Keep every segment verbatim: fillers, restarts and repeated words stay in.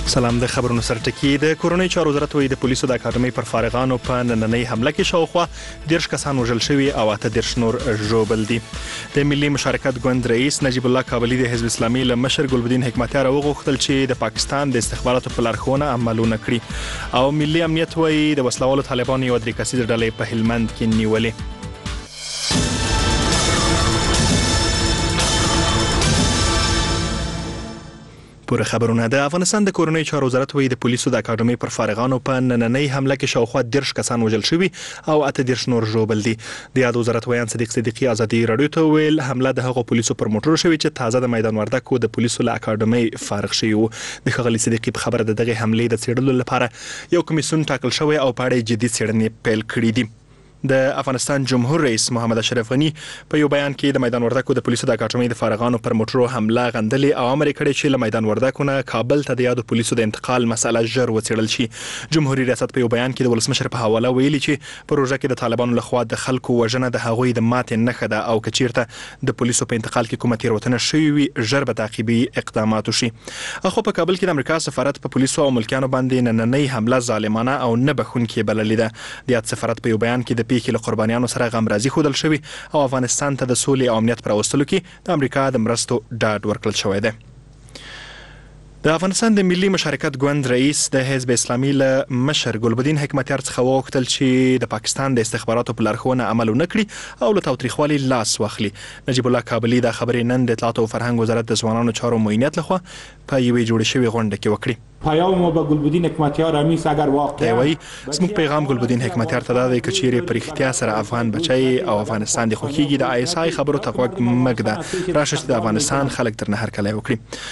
سلام د خبرونو سرټکی د کورونی چارو وزارت وی د پولیسو د اکاډمۍ پر فارغانو په نننۍ حمله کې شاوخوا دیرش کسان وژل شوي او اته دیرش نور ژوبل دي. د ملي مشارکت ګوند رئیس نجیب الله کابلی د حزب اسلامي له مشر ګلبدین حکمتیار وغوښتل چې د پاکستان د استخباراتو په لارښوونه عملونه کړي او ملي امنیت وی د وسلوالو طالبانو یو درې کسیزه ډلې په هلمند کې نیولې. پوره خبرونه د افغانستان د کورونی چارو وزارت وی د پولیسو د اکاډمۍ پر فارغانو په نننۍ حمله کې شاوخوا دیرش کسان وژل شوي او اته دیرش نور ژوبل دي. د یاد وزارت ویان صدیق صدیقي ازادي رادیو ته ویل حمله د هغو پولیسو پر موټر شوی چې تازه د میدان وردګو د پولیسو له اکاډمۍ فارغ شوي وو. د ښاغلي صدیقي په خبره د دغه حملې د څېړلو لپاره یو کمیسیون ټاکل شوی او په اړه جدي څېړنې پیل کړې دي. د افغانستان جمهور رئیس محمد اشرف غنی په یو بیان کې د میدان وردګو د پولیسو د اکاډمۍ د فارغانو پر موټرو حمله غندلې او امر کړی چې له میدان وردګو نه کابل ته د یادو پولیسو د انتقال مسله ژر وڅېړل شي. جمهوریت ریاست په یو بیان کې د ولسمشر په حواله ویلي چې په روژه کې د طالبانو لخوا د خلکو وژنه د هغوی د ماتې نښه ده او که چیرته د پولیسو په انتقال کې کومه تېروتنه شوې وي ژر به تعقیبي اقدامات وشي. خو په کابل کې د امریکا سفارت په پولیسو او ملکیانو باندې نننۍ حمله ظالمانه او نه بخښونکې بللې ده. د یاد سفارت په یو بیان کې د پیښې له قربانیانو سره غمرازي ښودل شوی او افغانستان ته د سولې او امنیت پر راوستلو کې د امریکا د مرستو ډاډ ورکړل شوی دی. د افغانستان د ملي مشارکت ګوند رئیس د حزب اسلامي له مشر ګلبدین حکمتیار څخه وغوښتل چې د پاکستان د استخباراتو په لارښوونه عمل ونه کړي او له تاوتریخوالي لاس واخلي. نجیب الله کابلی دا خبرې نن د اطلاعات او فرهنګ وزارت د ځوانانو چارو معینیت لخوا په یوې جوړې شوې غونډه کې وکړي. پیام ما به گلبدین حکمتیار همیست اگر واقعا وای زموږ پیغام ګلبدین حکمتیار ته دا دی چې چیرې پر اختیار سره افغان بچي او افغانستان د خوخیږي د آی اس آی خبرو ته غوږ مګده راشه چې د افغانستان خلک تر نه هر کله وکړي.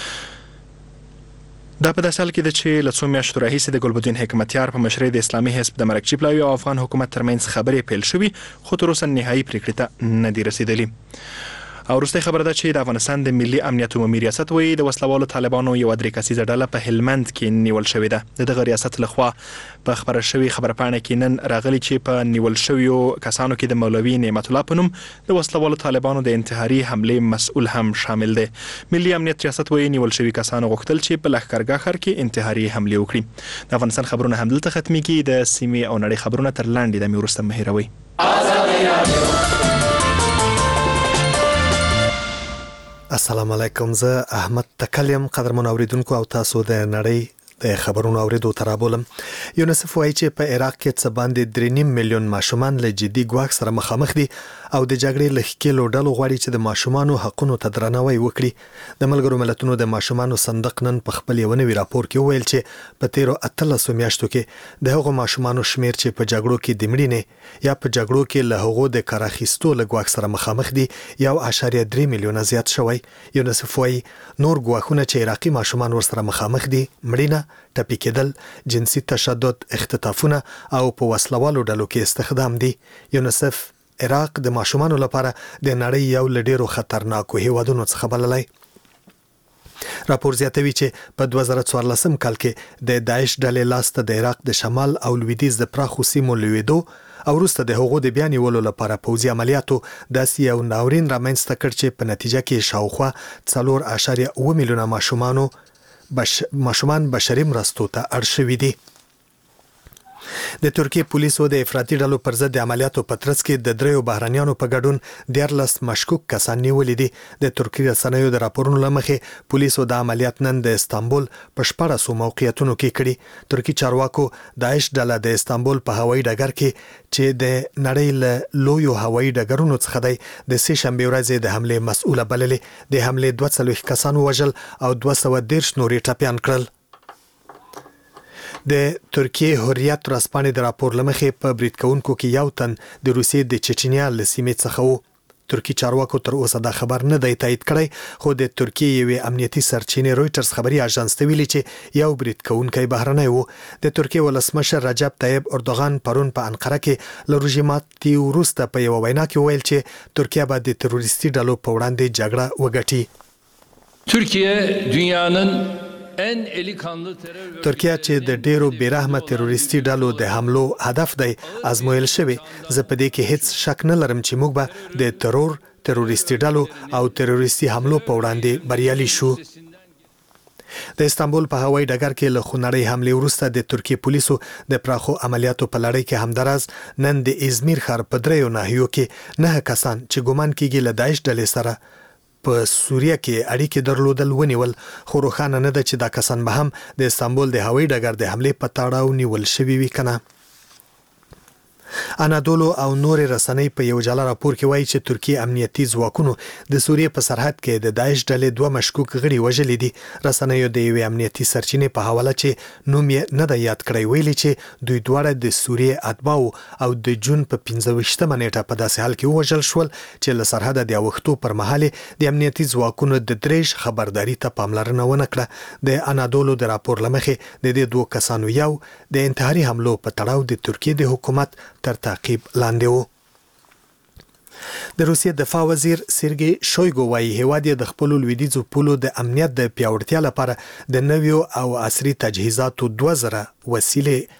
دا په داسې حال کې ده چې له څو میاشتو راهیسې د ګلبدین حکمتیار په مشرۍ د اسلامي حزب د مرکچي پلاوي او افغان حکومت ترمنځ خبرې پیل شوي خو تر اوسه نهایي پریکړې ته نه دي رسیدلي. او وروستۍ خبره ده چې د افغانستان د ملي امنیت عمومي ریاست وایي د وسلوالو طالبانو یو درې کسیزه ډله په هلمند کې نیول شوې ده. د دغه ریاست لخوا په خبره شوې خبره پاڼه کې نن راغلي چې په نیول شویو کسانو کې د مولوي نعمت الله په نوم د وسلوالو طالبانو د انتحاري حملې مسؤل هم شامل دی. ملي امنیت ریاست وایي نیول شوي کسانو غوښتل چې په لښکرګاه ښار کې انتحاري حملې وکړي. د افغانستان خبرونه همدلته ختمېږي. د سیمې او نړۍ خبرونه تر لاندې دمې وروسته مه هېروئ. السلام علیکم. زه احمد تکلیم. قدرمن اوریدونکو او تاسو د نړۍ د خبرونو اوریدو ته رابولم. یونیسف وایي چې په عراق کې څه باندې درې نیم میلیون ماشومان له جدي ګواښ سره مخامخ دي او د جګړې له ښکېلو ډلو غواړي چې د ماشومانو حقونو ته درناوی وکړي. د ملګرو ملتونو د ماشومانو صندوق نن په خپل یو نوي راپور کې وویل چې په تیرو اتلسو میاشتو کې د هغو ماشومانو شمیر چې په جګړو کې د مړینې یا په جګړو کې له هغو د کار اخیستو له ګواښ سره مخامخ دي یو اعشاریه درې میلیونه زیات شوی. یونیسف وایي نور ګواښونه چې عراقي ماشومان ورسره مخامخ دي مړینه، ټپي کېدل، جنسي تشدد، اختطافونه او په وسلوالو ډلو کې استخدام دي. یونیسف عراق د ماشومانو لپاره د نړۍ یو له ډېرو خطرناکو هیوادونو څخه بللی. راپور زیاتوي چې په دوه زره څوارلسم کال کې د داعش ډلې لاسته د عراق د شمال او لویدیځ د پراخو سیمو لویدو او وروسته د هغو د بیا نیولو لپاره پوځي عملیاتو داسې یو ناورین رامنځته کړ چې په نتیجه کې شاوخوا څلور اعشاریه اوه میلیونه ماشومانو بش... ماشومان بشري مرستو ته اړ شوي دي. د ترکیه پولیسو د افراطي ډلو پر ضد د عملیاتو په ترڅ کې د دریو بهرانیانو په ګډون دیارلس مشکوک کسان نیولي دي. د ترکیه رسنیو د راپورونو له مخې پولیسو د عملیات نن د استانبول په شپاړسو موقعیتونو کې کړي. ترکي چارواکو داعش ډله د استانبول په هوایي ډګر کې چې د نړۍ له لویو هوایي ډګرونو څخه دی د سې شنبې ورځې د حملې مسؤله بللې. د حملې دوه څلوېښت کسان ووژل او دوه سوه دېرش نور یې ټپیان کړل. د ترکیه حریت ورځپاڼې د راپور له مخې په برید کوونکو کې یو تن د روسیې د چچنیا له سیمې څخه و. ترکی چارواکو تر اوسه دا خبر نه دی تایید کړی خو د ترکیه یوې امنیتي سرچینې رویټرز خبري اژانس ته ویلي چې یو برید کوونکی بهرنی و. د ترکیه ولسمشر رجب طیب اردوغان پرون په انقره کې له روژماتي وروسته په یوه وینا کې ویل چې ترکیه به د تروریستي ډلو په وړاندې جګړه وګټي. ترکیه دنیانın ترکیه چې د ډیرو بیرحمه تروریستي ډلو د حملو هدف دی ازمویل شوی. زه په دې کې هیڅ شک نه لرم چې موږ به د ترور، تروریستي ډلو او تروریستي حملو په وړاندې بریالي شو. د استانبول په هوایي ډګر کې له خونړۍ حمله وروسته د ترکیه پولیسو د پراخو عملیاتو په لړۍ کې همدراز نن د ازمیر ښار په دریو ناحیو کې نه کسان چې ګومان کیږي له داعش ډلې سره په سوریه کې اړیکې درلودل ونیول، خو روښانه نه ده چې دا کسان به هم د استانبول د هوایي ډګر د حملې په تړاو نیول شوي وي کنه. انادولو او نور رسنۍ په یو جلا راپور کې وایي چې ترکیه امنیتي ځواکونو د سوریه په سرحد کې د داعش ډلې دوه مشکوک غړي وژلي دي. رسنیو د یوې امنیتي سرچینې په حواله چې نوم یې نه دی یاد کړی ویلي چې دوی دواړه د سوریه اتباو او د جون په پنځه ویشتمه نیټه په داسې حال کې ووژل شول چې له سرحده د اوښتو پر مهال د امنیتي ځواکونو د دریش خبرداري ته پاملرنه ونه کړه. د انادولو د راپور لمخې د دې دوه کسانو یو د انتحاري حملو په تړاو د ترکیه د حکومت تر تعقیب لاندې وو. د روسیې دفاع وزیر سرګي شویګو وايي هیواد د خپل لویدیځو پولو د امنیت د پیاوړتیا لپاره د نویو او عصري تجهیزاتو دوه زره وسیلې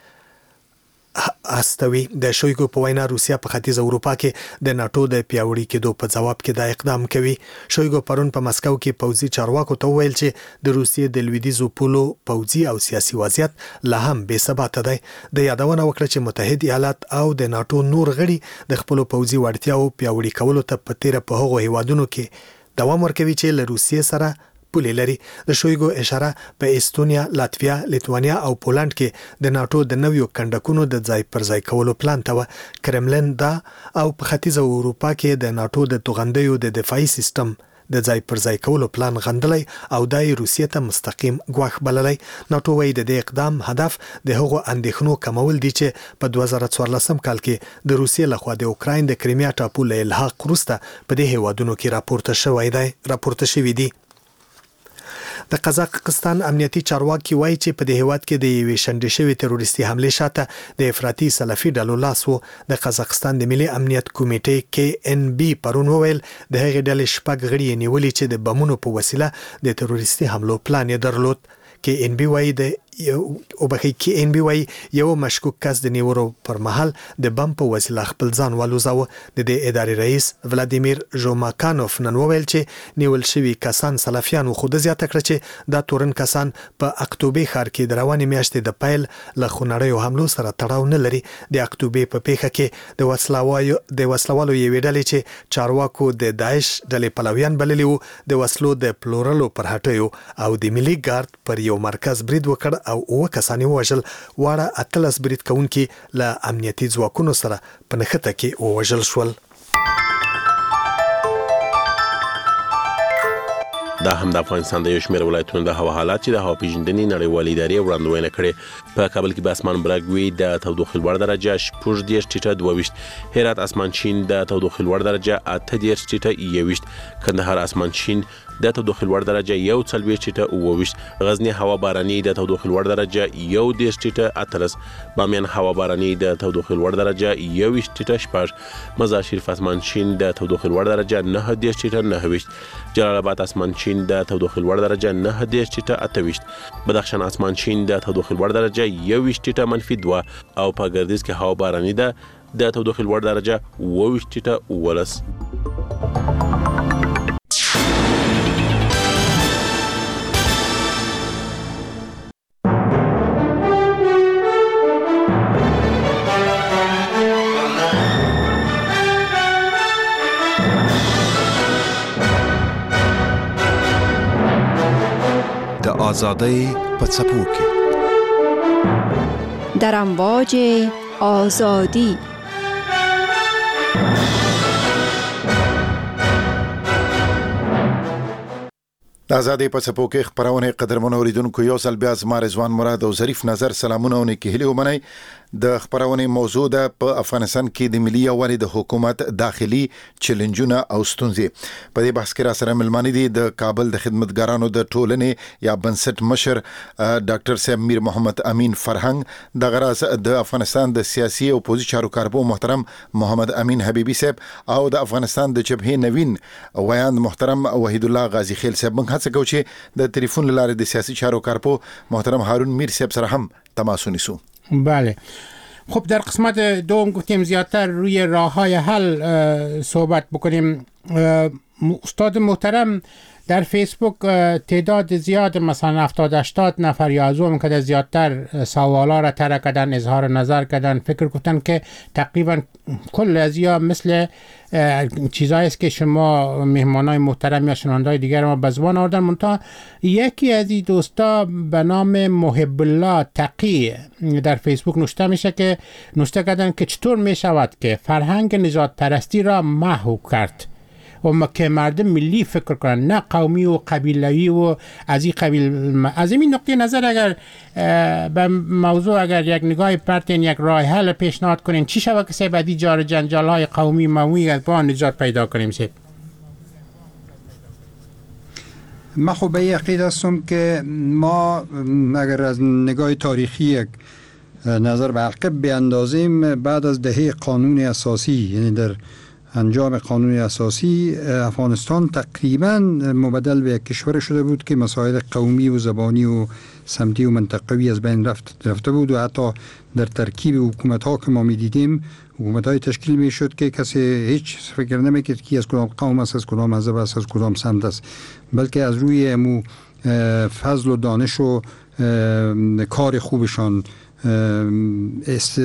استوي. د شویګو په وینا روسیا په ختیځ اروپا کې د ناتو د پیاوړي کېدو په جواب کې دا اقدام کوي. شویګو پرون په مسکو کې پوځي چارواکو ته ویل چې د روسیې د لویدیځو پولو پوځي او سیاسي وضعیت لا هم بې ثباته دی. د یادونه وکړه چې متحد ایالات او د ناتو نور غړي د خپل پوځي وړتیاو پیاوړي کولو ته په تیر په هغو هیوادونو کې دوام ورکوي چې له روسیې سره پولې لري. د شویګو اشاره په استونیا، لاتویا، لیتوانیا او پولند کې د ناتو د نویو کندکونو د ځای پر ځای کولو پلان ته و. کرملن دا او په ختیځ اروپا کې د ناتو د توغندیو د دفاعي سیستم د ځای پر ځای کولو پلان غندلی او دای روسیې ته مستقیم ګواښ بللی. ناتو وايي د دې اقدام هدف د هغو اندېښنو کمول دي چې په دوه زره څوارلسم کال کې د روسیې لخوا د اوکراین د کریمیا ټاپو له الحاق وروسته په دې هیوادونو کې راپورته شوی دی راپورته شوی دی. د قزاقستان امنیتي چارواکي وایي چې په دې هیواد کې د یوې شنډې شوې تروریستي حملې شاته د افراطي سلفي ډلو لاس و. د قزاقستان د ملي امنیت کمیټې کې ان بي پرون وویل د هغې ډلې شپږ غړي یې نیولي چې د بمونو په وسیله د تروریستي حملو پلان یې درلود. کې ان بي وایي د یو او بخي کې ان بي وایي یو مشکوک کس د نیورو پر مهال د بم په وسیله خپل ځان والوزاوه. د دې ادارې رئیس ولادیمیر ژوماکانوف نن وویل چې نیول شوي کسان سلفیان خو د زیاته کړ چې دا تورن کسان په اکتوبر ښار کې د روانې میاشتې د پیل له خونړیو حملو سره تړاو نه لري. د اکتوبر په پیښه کې د وسلوالو د وسلوالو یوې ډلې چې چارواکو د داعش ډلې پلویان بللي وو د وسلو د پلورلو پر هټیو او د ملي ګارد پر یو مرکز برید وکړ او اوه کسان ووژل. واړه اتلس برید کوونکي له امنیتي ځواکونو سره په نښته کې ووژل شول. دا هم د افغانستان د یو شمېر ولایتونو د هوا حالات چې د هوا پیژندنې نړیوالې ادارې وړاندوینه کړې. په کابل کې به اسمان برګ وي، د تودوخې لوړ درجه شپږ دېرش ټیټه دوه ویشت، هرات اسمان شین د تودوخې لوړ درجه اته دېرش ټیټه یو ویشت، کندهار اسمان شین د تودوخې لوړ درجه یو څلوېښت ټیټه اووه ویشت، غزني هوا باراني د تودوخې لوړ درجه یو دېرش ټیټه اتلس، بامیان هوا باراني د تودوخې لوړ درجه یو ویشت ټیټه شپږ، مزار شریف اسمان شین د تودوخې لوړ درجه نهه دېرش ټیټه نهه ویشت، جلال آباد اسمان شین د تودوخې لوړ درجه نهه دېرش ټیټه اته ویشت، بدخشان اسمان شین د تودوخې لوړ درجه یو ویشت ټیټه منفي دوه او په ګردیز کې هوا باراني ده د تودوخې لوړ درجه اووه ویشت ټیټه اوولس. آزادی په څپو کې در امواج آزادی. د آزادۍ په څپو کې خپرونه قدرمنو اوریدونکو یو ځل بیا زما رضوان مراد او ظریف نظر سلامونه او نیکي هیلې ومنئ. د خپرونه موضوع ده په افغانستان کې د ملي یووالي د حکومت داخلي چیلنجونه او ستونزې. په دې بحث کې را سره ملمانه دي د کابل د خدمتګارانو د ټولنې یا بنسټ مشر ډاکټر صاحب میر محمد امین فرهنګ، د غراز د افغانستان د سیاسي او پوزي چارو کارپو محترم محمد امین حبیبی صاحب او د افغانستان د جبهې نوین ویاند محترم وحید الله غازی خیل صاحب. موږ هڅه کوو چې د تلیفون لاره د سیاسي چارو کارپو محترم هارون میر صاحب سره هم تماس ونیسو. بله. خب در قسمت دوم گفتیم زیادتر روی راه‌های حل صحبت بکنیم. استاد محترم در فیسبوک تعداد زیاد مثلا هفتاد هشتاد نفر یا از اون که زیادتر سوالا را طرح کردن، اظهار نظر کردن، فکر کردن که تقریبا کل از یا مثل چیزایی است که شما مهمانای محترم یا شنوندای دیگر ما به زبان آوردن. منتها یکی از این دوستا به نام محب الله تقی در فیسبوک نوشته میشه که نوشته کردن که چطور میشود که فرهنگ نژاد پرستی را محو کرد و که مردم ملی فکر کنن نه قومی و قبیله‌ای و از این قبیل. از این نقطه نظر اگر به موضوع اگر یک نگاه پرتین یک راه حل پیشنهاد کنین چی شود که سه بعدی جار جنجال های قومی موی از با نجات پیدا کنیم؟ سه من خب به عقیده هستم که ما اگر از نگاه تاریخی یک نظر به عقب بیاندازیم، بعد از دهه قانون اساسی، یعنی در انجام قانون اساسی، افغانستان تقریبا مبدل به یک کشور شده بود که مسائل قومی و زبانی و سمتی و منطقوی از بین رفت رفته بود و حتی در ترکیب حکومت ها که ما می دیدیم حکومت های تشکیل می شد که کسی هیچ فکر نمی کرد که از کدام قوم است، از کدام مذهب است، از کدام سمت است، بلکه از روی امو فضل و دانش و کار خوبشان است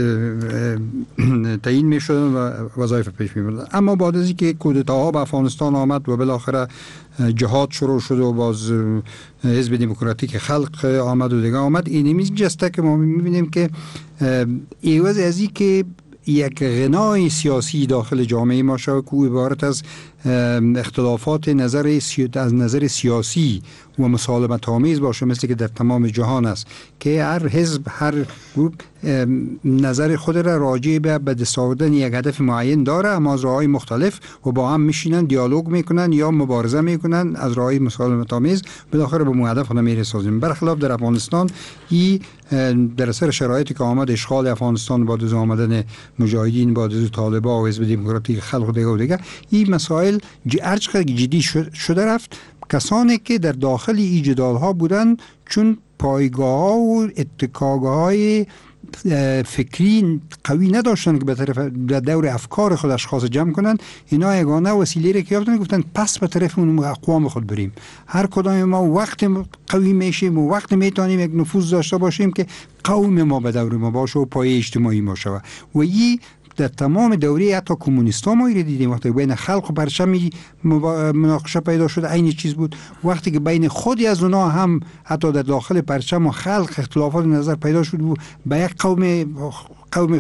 تعیین می شدن و وظایف پیش می بردن. اما بعد از اینکه کودتاها به افغانستان آمد و بالاخره جهاد شروع شد و باز حزب دموکراتیک خلق آمد و دیگه آمد، اینمی جسته که ما می بینیم که ایواز از این که یک غنای سیاسی داخل جامعه ما شود که عبارت از اختلافات نظر از نظر سیاسی و مسالمت آمیز باشه، مثل که در تمام جهان است که هر حزب هر گروه نظر خود را راجع به به دست آوردن یک هدف معین داره، اما از راه‌های مختلف و با هم میشینن دیالوگ میکنن یا مبارزه میکنن از راه‌های مسالمت آمیز، بالاخره به اون هدف نمیرسازیم. برخلاف در افغانستان ای در اثر شرایطی که آمد اشغال افغانستان بعد از آمدن مجاهدین، بعد از طالبان و حزب دموکراتیک خلق و دیگه و دیگه، این مسائل هرچقدر جدی شده رفت. کسانی که در داخل این جدال ها بودن چون پایگاه ها و اتکاگاه های فکری قوی نداشتن که به طرف در دور افکار خود اشخاص جمع کنن، اینا یگانه وسیله را که یافتن گفتن پس به طرف اون اقوام خود بریم. هر کدام ما وقت قوی میشیم و وقت میتونیم یک نفوذ داشته باشیم که قوم ما به دور ما باشه و پایه اجتماعی ما شود. و این در تمام دوره حتی کمونیستا ما دیدیم، وقتی بین خلق و پرچمی مناقشه پیدا شد عین چیز بود. وقتی که بین خودی از اونا هم حتی در داخل پرچم و خلق اختلافات نظر پیدا شد و به یک قوم قوم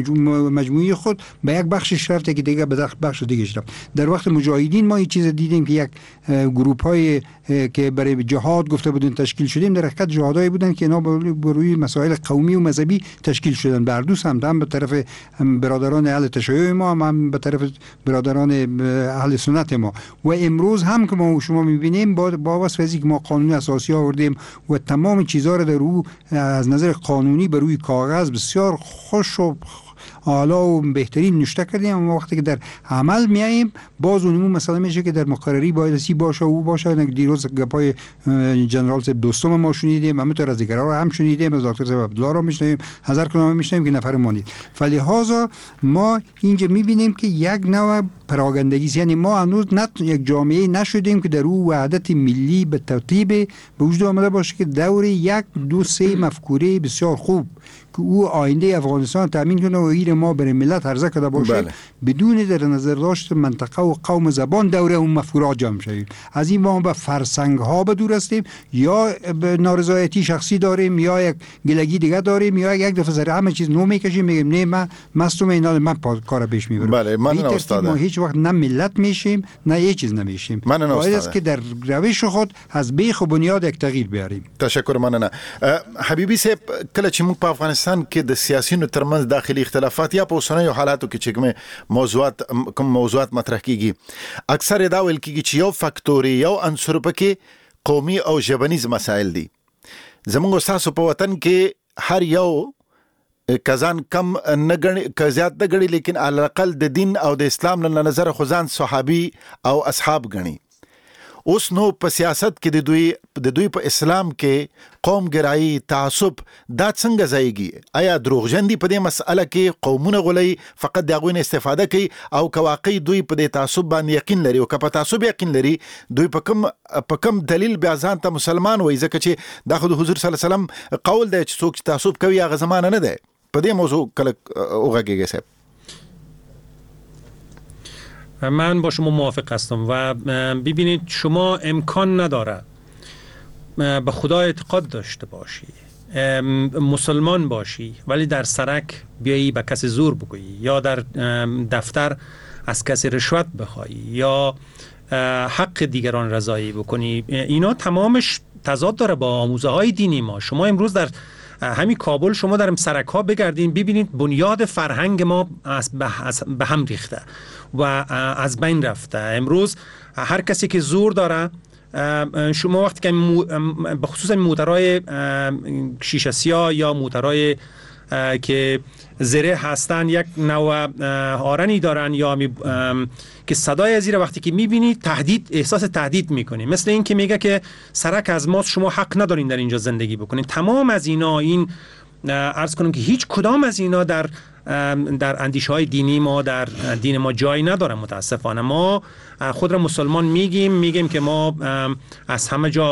مجموعی خود به یک بخشش رفت که دیگه به بخش دیگه رفت. در وقت مجاهدین ما این چیز دیدیم که یک گروپ های که برای جهاد گفته بودن تشکیل شدیم، در حقیقت جهادایی بودن که اینا بر روی مسائل قومی و مذهبی تشکیل شدن. بردوس هم هم به طرف برادران اهل تشیع ما، هم به طرف برادران اهل سنت ما. و امروز هم که ما شما می‌بینیم با با واسه که ما قانون اساسی آوردیم و تمام چیزا رو در رو از نظر قانونی بر روی کاغذ بسیار خوش و حالا و بهترین نشته کردیم، اما وقتی که در عمل میاییم باز اونمون مثلا میشه که در مقرری باید سی باشه و باشه. دیروز گپای جنرال صاحب دوستم ما شنیدیم، همینطور از دیگرها رو هم شنیدیم، از دکتر صاحب عبدالله رو میشنیم، هزار کلمه میشنیم که نفر مانید. فلهذا ما اینجا میبینیم که یک نوع پراگندگی است، یعنی ما هنوز نه یک جامعه نشدیم که در او وحدت ملی به ترتیب به وجود آمده باشه که دور یک دو سه مفکوره بسیار خوب که او آینده افغانستان تامین کنه و ایر ما برای ملت عرضه کرده باشه. بله. بدون در نظر داشت منطقه و قوم زبان دوره اون مفکورات جمع شویم. از این ما به فرسنگ ها به دور هستیم، یا به نارضایتی شخصی داریم، یا یک گلگی دیگه داریم، یا یک دفعه سر همه چیز نو میکشیم میگیم نه من مستم اینا من کار پیش میبرم. بله من استاد ما هیچ وقت نه ملت میشیم نه هیچ چیز نمیشیم. باید است که در روش خود از بیخ و بنیاد یک تغییر بیاریم. تشکر مننه. حبیبی صاحب، کله چې موږ په افغانستان کې د سیاسيونو ترمنځ داخلي اختلافات یا په اوسنیو حالاتو کې چې کوم موضوعات کوم موضوعات مطرح کیږي، اکثر دا ویل کیږي چې یو فاکتور یو عنصر پکې قومي او ژبنیز مسایل دي. زموږ استاد په وطن کې هر یو کزان کم نګړي کزيات د غړي، لیکن على الاقل د دین او د اسلام له نظر خو ځان صحابي او اصحاب غني. اوس نو په سیاست کې د دوی د دوی په اسلام کې قوم ګرایي تعصب دا څنګه ځایږي؟ آیا دروغجن دي په دې مسأله کې قومونه غولي فقط د غوښنه استفاده کوي او که واقعي دوی په دې تعصب باندې یقین لري او که په تعصب یقین لري دوی په کوم په کوم دلیل بیا ځان ته مسلمان وایي؟ ځکه چې دا خو د حضور صلی الله علیه وسلم قول دی چې څوک تعصب کوي هغه زمانه نه ده. په دې موضوع کله اوغاګیږي صاحب؟ من با شما موافق هستم و ببینید شما امکان نداره به خدا اعتقاد داشته باشی، مسلمان باشی ولی در سرک بیایی به کسی زور بگویی یا در دفتر از کسی رشوت بخوایی یا حق دیگران رضایی بکنی. اینا تمامش تضاد داره با آموزه های دینی ما. شما امروز در همین کابل شما در سرک ها بگردین ببینید بنیاد فرهنگ ما به هم ریخته و از بین رفته. امروز هر کسی که زور داره، شما وقتی که به خصوص موترهای شیشه سیاه یا موترهای که زره هستن یک نوع هارنی دارن یا که صدای از زیر وقتی که میبینید تهدید، احساس تهدید میکنی، مثل این که میگه که سرک از ماست، شما حق ندارین در اینجا زندگی بکنین. تمام از اینا، این عرض کنم که هیچ کدام از اینا در در اندیشه های دینی ما، در دین ما جایی نداره. متاسفانه ما خود را مسلمان میگیم میگیم که ما از همه جا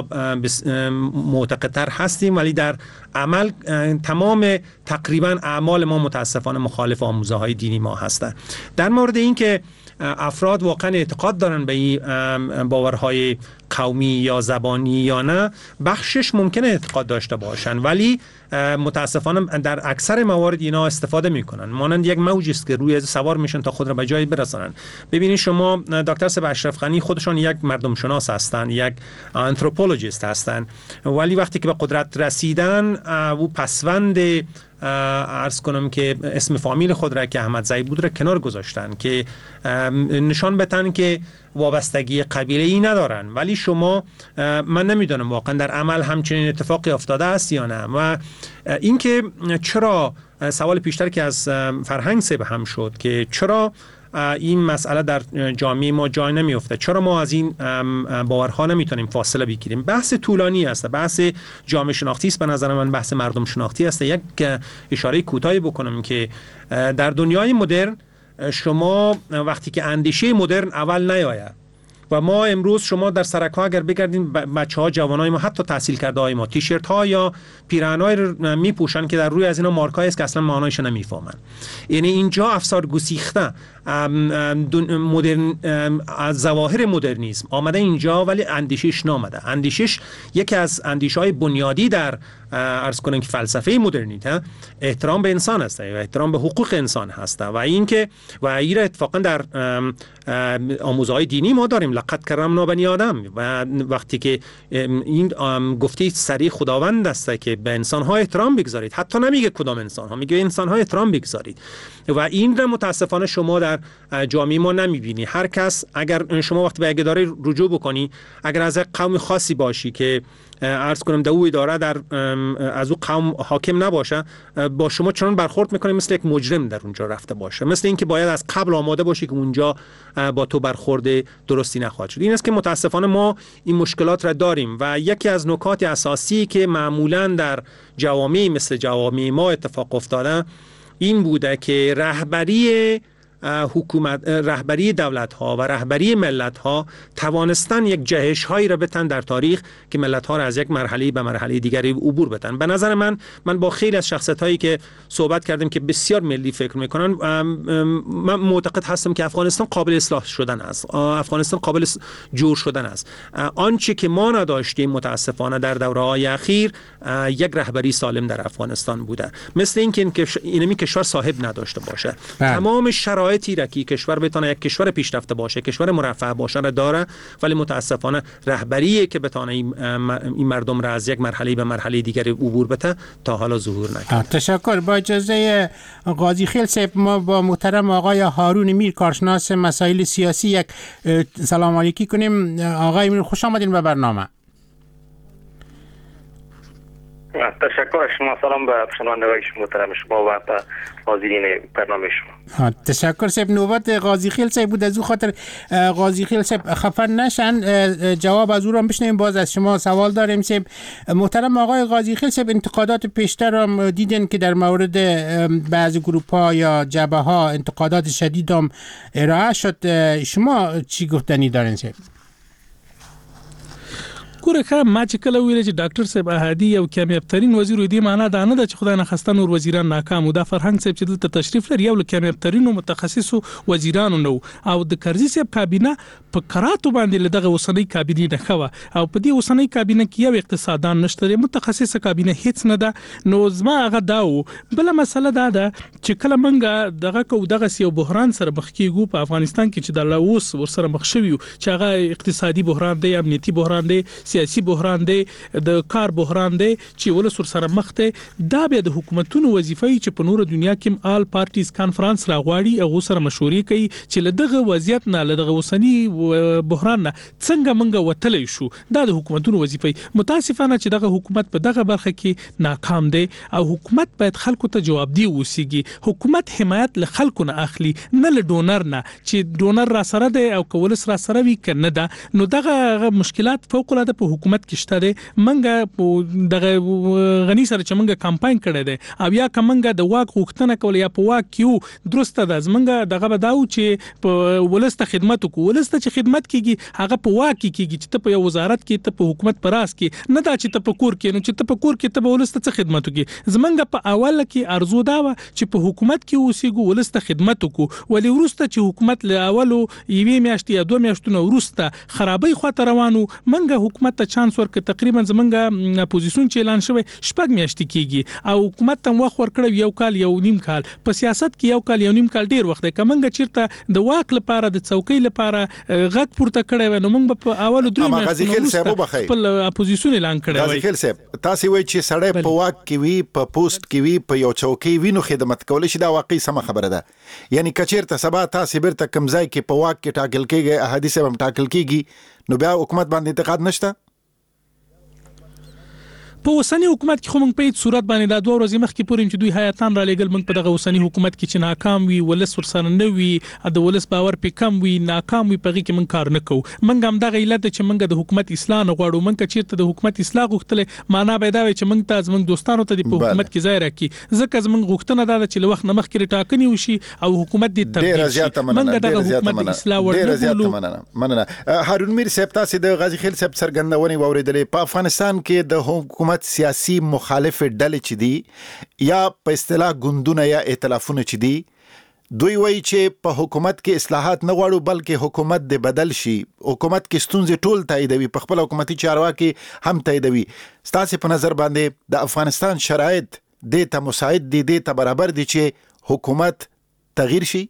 معتقدتر هستیم، ولی در عمل تمام تقریبا اعمال ما متاسفانه مخالف آموزه های دینی ما هستند. در مورد این که افراد واقعا اعتقاد دارن به این باورهای قومی یا زبانی یا نه، بخشش ممکنه اعتقاد داشته باشن ولی متاسفانه در اکثر موارد اینا استفاده میکنن، مانند یک موجی است که روی سوار میشن تا خود را به جایی برسانن. ببینید شما دکتر صاحب اشرف غنی خودشان یک مردم شناس هستن، یک آنتروپولوژیست هستن، ولی وقتی که به قدرت رسیدن او پسوند عرض کنم که اسم فامیل خود را که احمد زی بود را کنار گذاشتن که نشان بدن که وابستگی قبیله‌ای ندارن. ولی شما، من نمیدونم واقعا در عمل همچنین اتفاقی افتاده است یا نه. و اینکه چرا سوال پیشتر که از فرهنگ سه به هم شد که چرا این مسئله در جامعه ما جای نمیفته، چرا ما از این باورها نمیتونیم فاصله بگیریم؟ بحث طولانی است، بحث جامعه شناختی است، به نظر من بحث مردم شناختی است. یک اشاره کوتاهی بکنم که در دنیای مدرن شما وقتی که اندیشه مدرن اول نیاید و ما امروز شما در سرک ها اگر بگردین بچه ها جوانای ما حتی تحصیل کرده های ما تیشرت ها یا پیراهن های رو میپوشن که در روی از اینا مارک های است که اصلا معنایش نمیفهمن. یعنی اینجا افسار گسیخته مدرن از ظواهر مدرنیسم آمده اینجا ولی اندیشش نامده. اندیشش یکی از اندیشه های بنیادی در عرض کنم که فلسفه مدرنیته احترام به انسان است و احترام به حقوق انسان هست و این که و این اتفاقا در آموزه های دینی ما داریم لقد کرمنا بنی آدم و وقتی که این گفته صریح خداوند است که به انسان ها احترام بگذارید، حتی نمیگه کدام انسان ها، میگه انسان ها احترام بگذارید و این را متاسفانه شما در جامعه ما نمیبینی. هر کس اگر شما وقتی به اداره رجوع بکنی، اگر از یک قوم خاصی باشی که عرض کنم در او اداره در از او قوم حاکم نباشه، با شما چنان برخورد میکنه مثل یک مجرم در اونجا رفته باشه، مثل اینکه باید از قبل آماده باشی که اونجا با تو برخورد درستی نخواهد شد. این است که متاسفانه ما این مشکلات را داریم و یکی از نکات اساسی که معمولا در جوامع مثل جوامع ما اتفاق افتاده این بوده که رهبری حکومت، رهبری دولت ها و رهبری ملت ها توانستن یک جهش هایی را بتن در تاریخ که ملت ها را از یک مرحله به مرحله دیگری عبور بدن. به نظر من من با خیلی از شخصیت هایی که صحبت کردم که بسیار ملی فکر میکنن، من معتقد هستم که افغانستان قابل اصلاح شدن است، افغانستان قابل جور شدن است. آنچه که ما نداشتیم متاسفانه در دوره های اخیر یک رهبری سالم در افغانستان بوده، مثل اینکه اینمی کشور صاحب نداشته باشه. تمام شرایط تیرکی کشور بتونه یک کشور پیشرفته باشه، کشور مرفه باشه را داره، ولی متاسفانه رهبری که بتونه این مردم را از یک مرحله به مرحله دیگری عبور بده تا حالا ظهور نکرده. تشکر. با اجازه قاضی خیل صاحب، ما با محترم آقای هارون میر کارشناس مسائل سیاسی یک سلام علیکی کنیم. آقای میر خوش آمدین به برنامه. تشکر از شما. سلام به شنوندگان محترم شما و به حاضرین برنامه شما. تشکر صاحب. نوبت قاضی خیل صاحب بود، از او خاطر قاضی خیل صاحب خفن نشن، جواب از او را بشنویم. باز از شما سوال داریم صاحب. محترم آقای قاضی خیل صاحب، انتقادات پیشتر هم دیدن که در مورد بعضی گروپ ها یا جبهه ها انتقادات شدید هم ارائه شد. شما چی گفتنی دارین صاحب؟ ګوره ما چې کله ویل چې ډاکټر صاحب احادی یو کامیاب ترین وزیر و دې معنا دا نه ده چې خدای نه خسته نور وزیران ناکام و. دا فرهنګ صاحب چې دلته تشریف لري یو له کامیاب ترینو متخصصو وزیرانو نو، او د کرزي صاحب کابینه په کراتو باندې له دغه اوسنۍ کابینې نه خو او په دې اوسنۍ کابینه کې یو اقتصاددان نشته، متخصصه کابینه هیڅ نه ده. نو زما هغه داو بل مسله دا ده چې کله منګه دغه کو دغه یو بحران سره مخ کیږو په افغانستان کې چې د لاوس ور سره مخ شوی چې هغه اقتصادي بحران دی، امنیتي بحران دی، سیاسي بحران دی، د کار بحران دی چې ولس ور سره مخ ته. دا به د حکومتونو وظیفه چې په نور دنیا کې آل پارټیز کانفرنس راغواړي او سره مشورې کوي چې لدغه وضعیت نه لدغه وسنی بحران نه څنګه منګه وتلې شو. دا د حکومتونو وظیفه. متاسفانه چې دغه حکومت په دغه برخه کې ناکام دی او حکومت باید خلکو ته جوابدي وسیږي. حکومت حمایت له خلکو نه اخلي نه له ډونر نه، چې ډونر را سره دی او کولس را سره وي کنه ده. نو دغه مشکلات فوق العاده په حکومت کې شته دي. منګه دغه غنی سره چې منګه کمپاین کړی دی او یا کومنګه د واک غوښتنه کول یا په واک کیو درسته ده. زمنګه دغه بداو چې په ولسته خدمت وکړو. ولسته چې خدمت کیږي هغه په واک کیږي چې ته په یو وزارت کې ته په حکومت پراس کې نه دا چې ته په کور کې نو چې ته په کور کې ته به ولسته څه خدمت وکړي. زمنګه په اول کې ارزو دا و چې په حکومت کې اوسېګو ولسته خدمت وکړو، ولی ورسته چې حکومت له اولو یوې میاشتې یا دوه میاشتونو ورسته خرابې خواته روانو. منګه حکومت ته چانس ورک تقریبا زمنګه اپوزیشن چې اعلان شوی شپږ میاشتې کیږي او حکومت ته وخت ورکړو یو کال یو نیم کال. په سیاست کې یو کال یو نیم کال ډیر وخت دی. کومنګه چیرته د واک لپاره د څوکۍ لپاره غږ پورته کړی و نو موږ په اول درې میاشتې خپل اپوزیشن اعلان کړی و. غازی خیل صاحب تاسو وایي چې سړی په واک کې وي، په پوسټ کې وي، په یو چوکۍ وي نو خدمت کول شي. دا واقعي سم خبره ده. یعنی کچیرته سبا تاسو بیرته کمزای کې په واک کې ټاکل کېږي، احادیث هم ټاکل کېږي، نو بیا حکومت باندې انتقاد نشته. په وسنی حکومت کې خو موږ په هیڅ صورت باندې دا دوه ورځې مخکې پورې چې دوی حیاتان را لېګل موږ په دغه وسنی حکومت کې چې ناکام وي، ولس ورسره نه وي، د ولس باور پې کم وي، ناکام وي، په هغې کې موږ کار نه کوو. موږ همدغه علت ده چې موږ د حکومت اصلاح نه غواړو. موږ که چېرته د حکومت اصلاح غوښتلې معنا به دا وي چې موږ ته زموږ دوستانو ته د په حکومت کې ځای راکړي. ځکه زموږ غوښتنه دا ده چې له وخت نه مخکې ټاکنې وشي او حکومت دې تبدیل شي. موږ دغه حکومت د اصلاح وړ نه مننه. هارون میر صاحب تاسو د غازی خیل صاحب څرګندونې واورېدلې. په افغانستان کې د حکومت سیاسي مخالف ډلې چې دي یا په اصطلاح ګوندونه یا ائتلافونه چې دي، دوی وایي چې په حکومت کې اصلاحات نه غواړو بلکې حکومت د بدل شي. حکومت کې ستونزې ټول تاییدوي، په خپل حکومتي چارواکي هم تاییدوي. ستاسو په نظر باندې د افغانستان شرایط دې ته مساعد دي، دې ته برابر دي چې حکومت تغییر شي؟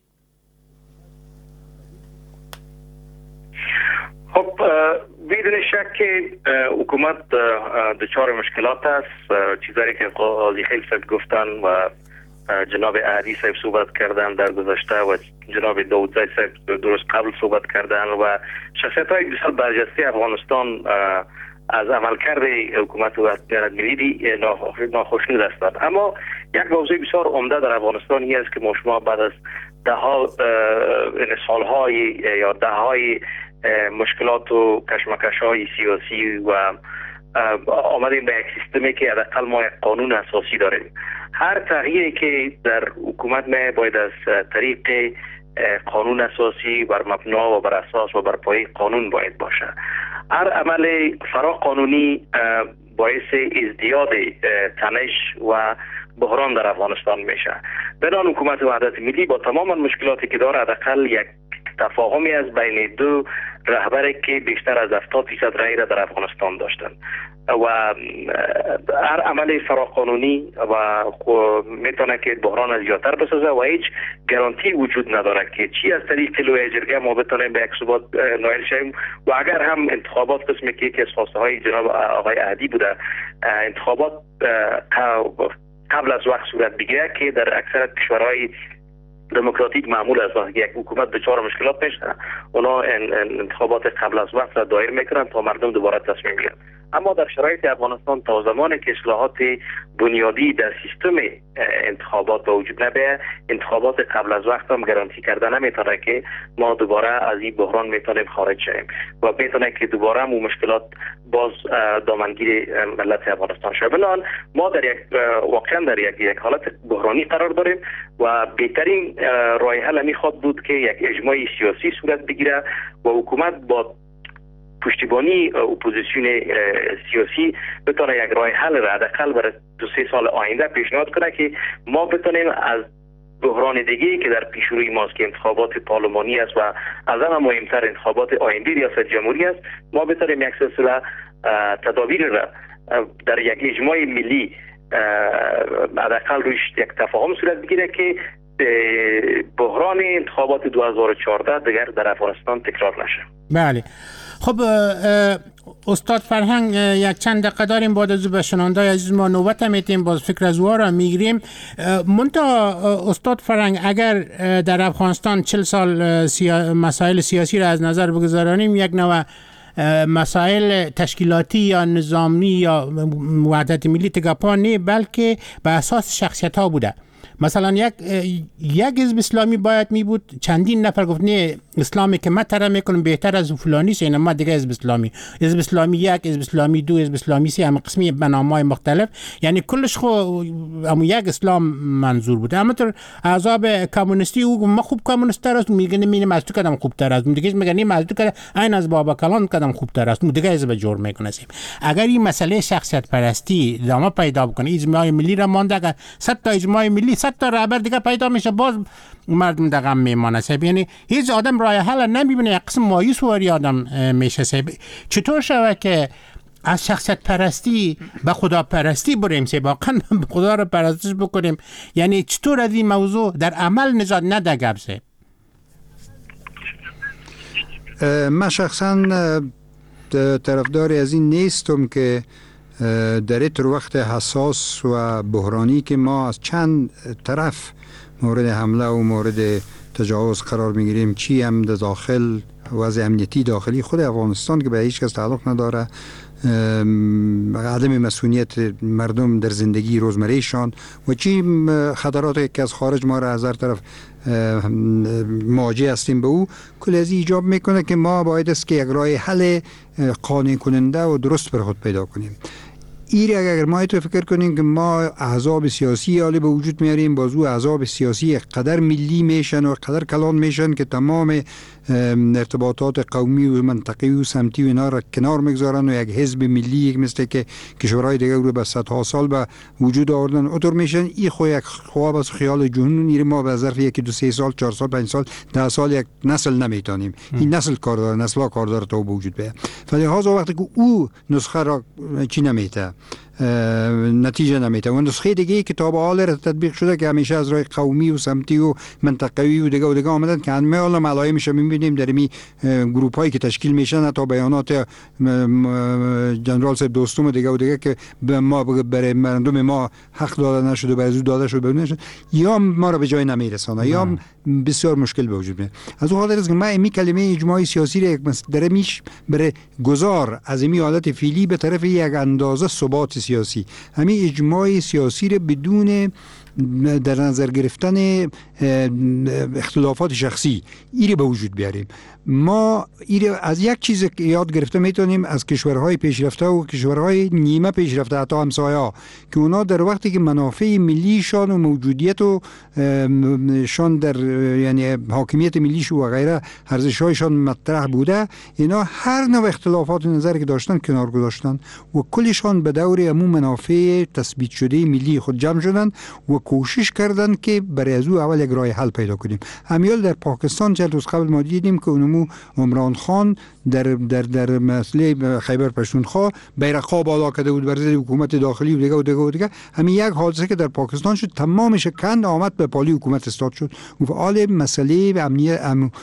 خب بدون شک حکومت دچار مشکلات است. چیزایی که قاضی خیل صاحب گفتن و جناب احادی صاحب صحبت کردن در گذشته و جناب داودزی صاحب درست قبل صحبت کردن و شخصیت های بسیار برجسته افغانستان از عملکرد حکومت و ملی ناخوشنود هستند. اما یک موضوع بسیار عمده در افغانستان این است که ما شما بعد از ده ها سالهای یا ده های مشکلات و کشمکش های سیاسی و آمدیم به یک سیستمی که حداقل ما یک قانون اساسی داریم. هر تغییری که در حکومت ما باید از طریق قانون اساسی بر مبنا و بر اساس و بر پایه قانون باید باشه. هر عمل فرا قانونی باعث ازدیاد تنش و بحران در افغانستان میشه. بنابراین حکومت وحدت ملی با تمام مشکلاتی که داره حداقل یک تفاهمی از بین دو رهبری که بیشتر از هفتاد درصد رأی را در افغانستان داشتند و هر عمل فراقانونی و میتونه که بحران از زیادتر بسازه و هیچ گارانتی وجود نداره که چی از طریق لوحه جرگه ما بتونیم به یک ثبات نائل شویم. و اگر هم انتخابات قسمی که یکی از خواسته های جناب آقای احدی بوده انتخابات قبل از وقت صورت بگیره که در اکثر کشورهای دموکراتیک معمول است وقتی یک حکومت دچار مشکلات میشه اونا انتخابات قبل از وقت را دایر میکنن تا مردم دوباره تصمیم بگیرن. اما در شرایط افغانستان تا زمانی که اصلاحات بنیادی در سیستم انتخابات به وجود نبیه، انتخابات قبل از وقت هم گارانتی کرده نمیتونه که ما دوباره از این بحران میتونیم خارج شویم و میتونه که دوباره هم مشکلات باز دامنگیر ملت افغانستان شود. بنابراین ما در یک واقعا در یک یک حالت بحرانی قرار داریم و بهترین راه حل میخواد بود که یک اجماع سیاسی صورت بگیره و حکومت با پشتیبانی اپوزیسیون سیاسی بتونه یک راه حل را حداقل برای دو سه سال آینده پیشنهاد کنه که ما بتونیم از بحران دیگه‌ای که در پیش روی ماست که انتخابات پارلمانی است و از همه مهمتر انتخابات آینده ریاست جمهوری است، ما بتونیم یک سلسله تدابیر را در یک اجماع ملی حداقل روش یک تفاهم صورت بگیره که بحران انتخابات دو هزار و چهارده دیگر در افغانستان تکرار نشه. بله. خب استاد فرهنگ یک چند دقیقه داریم بعد از به شنوندای عزیز ما نوبت میتیم باز فکر از او را میگیریم. منتها استاد فرهنگ اگر در افغانستان چهل سال سیا... مسائل سیاسی را از نظر بگذارانیم، یک نوع مسائل تشکیلاتی یا نظامی یا وحدت ملی تگاپا نه بلکه به اساس شخصیت ها بوده. مثلا یک یک حزب اسلامی باید می بود، چندین نفر گفت نه اسلامی که ما طرح میکنم بهتر از فلانی است، ما دیگه حزب اسلامی حزب اسلامی یک، حزب اسلامی دو، حزب اسلامی سه، هم قسمی به نام‌های مختلف، یعنی کلش خو هم یک اسلام منظور بود. اما تر احزاب کمونیستی او ما خوب کمونیست است میگن نمی‌بینیم از تو کدام خوب تر است، دیگه میگن از تو کدام عین از بابا کلان کدام خوب تر است، دیگه حزب جور میکنه. اگر این مسئله شخصیت پرستی ادامه پیدا بکنه، اجماع ملی را مانده که صد تا اجماع ملی صد تا رهبر دیگه پیدا میشه، باز مردم در غم میمانه. یعنی هیچ آدم راه حل نمیبینه، یک قسم مایوس و آدم میشه. چطور شود که از شخصیت پرستی به خدا پرستی بریم، سه واقعا خدا رو پرستش بکنیم؟ یعنی چطور از این موضوع در عمل نجات نده گبسه؟ من شخصا طرفداری از این نیستم که در این وقت حساس و بحرانی که ما از چند طرف مورد حمله و مورد تجاوز قرار میگیریم، چی هم در داخل وضع امنیتی داخلی خود افغانستان که به هیچ کس تعلق نداره، عدم مسئولیت مردم در زندگی روزمرهشان و چی خطراتی که از خارج ما را از هر طرف مواجه هستیم به او، کل از ایجاب میکنه که ما باید است که یک راه حل قانع کننده و درست بر خود پیدا کنیم. ایره اگر ما تو فکر کنیم که ما احزاب سیاسی حالی به وجود میاریم، بازو احزاب سیاسی قدر ملی میشن و قدر کلان میشن که تمام ارتباطات قومی و منطقی و سمتی و اینا را کنار میگذارن و یک حزب ملی مثل که کشورهای دیگه رو به صدها سال به وجود آوردن اطور میشن. این خو یک خواب از خیال جنون ایره ما به ظرف یکی دو سه سال چهار سال پنج سال ده سال یک نسل نمیتونیم این نسل کار داره، نسل‌ها کار داره تا به وجود بیاد. فلهذا وقتی که او نسخه را چی نمیته نتیجه نمیده و نسخه دیگه که تا به حال را تطبیق شده که همیشه از راه قومی و سمتی و منطقوی و دیگه و دیگه آمدن که همه حالا ملایه میشه میبینیم در می گروپ هایی که تشکیل میشن تا بیانات جنرال صاحب دوستم و دیگه و دیگه که به ما برای مردم ما حق داده نشده و بعضی داده شده ببینید یا ما را به جای نمیرسانه یا بسیار مشکل به وجود میاد. از اون خاطر است که من این کلمه اجماع سیاسی را در میش برای گذار از این حالت فعلی به طرف یک اندازه ثبات سیاسی، همین اجماع سیاسی را بدون در نظر گرفتن اختلافات شخصی ایره به وجود بیاریم. ما ایره از یک چیز یاد گرفته میتونیم از کشورهای پیشرفته و کشورهای نیمه پیشرفته حتی همسایه‌ها که اونا در وقتی که منافع ملیشان و موجودیت و شان در یعنی حاکمیت ملیش و غیره ارزش‌هایشان مطرح بوده، اینا هر نوع اختلافات نظری که داشتن کنار گذاشتن و کلشان به دور همون منافع تثبیت شده ملی خود جمع شدن و کوشش کردن که برای از او اول یک راه حل پیدا کنیم. همیال در پاکستان چند روز قبل ما دیدیم که اونمو عمران خان در در در مسئله خیبر پختونخوا بیرق‌ها بالا کرده بود بر ضد حکومت داخلی و دیگه و دیگه و دیگه. همین یک حادثه که در پاکستان شد تمامش کند آمد به پالی حکومت استاد شد و حال مسئله امنیت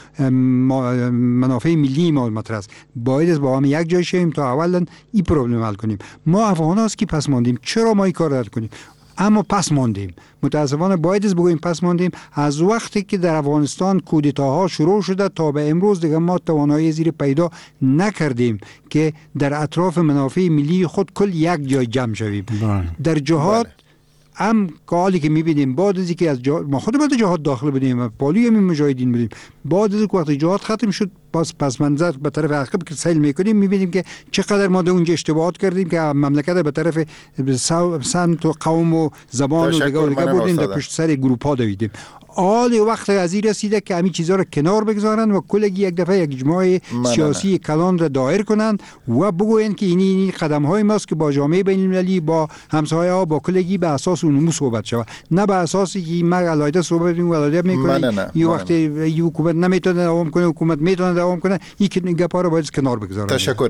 منافع ملی ما مطرح است. باید با هم یک جای شیم تا اولا این پروبلم حل کنیم. ما افغان هاست که پس ماندیم، چرا ما این کار رد کنیم؟ اما پس ماندیم. متاسفانه باید از بگوییم پس ماندیم. از وقتی که در افغانستان کودتاها شروع شده تا به امروز دیگه ما توانایی زیر پیدا نکردیم که در اطراف منافع ملی خود کل یک جای جمع شویم. در جهاد هم کالی که میبینیم بعد از اینکه از جهاد ما خود بعد جهاد داخل بودیم، پالی هم مجاهدین بودیم، بعد از اینکه وقتی جهاد ختم شد پس پس منظر به طرف عقب که سیل میکنیم میبینیم که چقدر ما در اونجا اشتباهات کردیم که مملکت به طرف سمت و قوم و زبان و دیگه دیگه بودیم، در پشت سر گروپ ها دویدیم. آل وقت از این رسیده که همین چیزها را کنار بگذارن و کلگی یک دفعه یک اجماع سیاسی کلان را دایر کنند و بگوین که این این قدم های ماست که با جامعه بین المللی، با همسایه ها، با کلگی به اساس اونمو صحبت شود، نه به اساسی که ما علایده صحبت می‌کنیم و علایده می‌کنیم یه وقتی یه حکومت نمیتونه دوام کنه، حکومت میتونه دوام کنه، این که گپا رو باید کنار بگذارن. تشکر.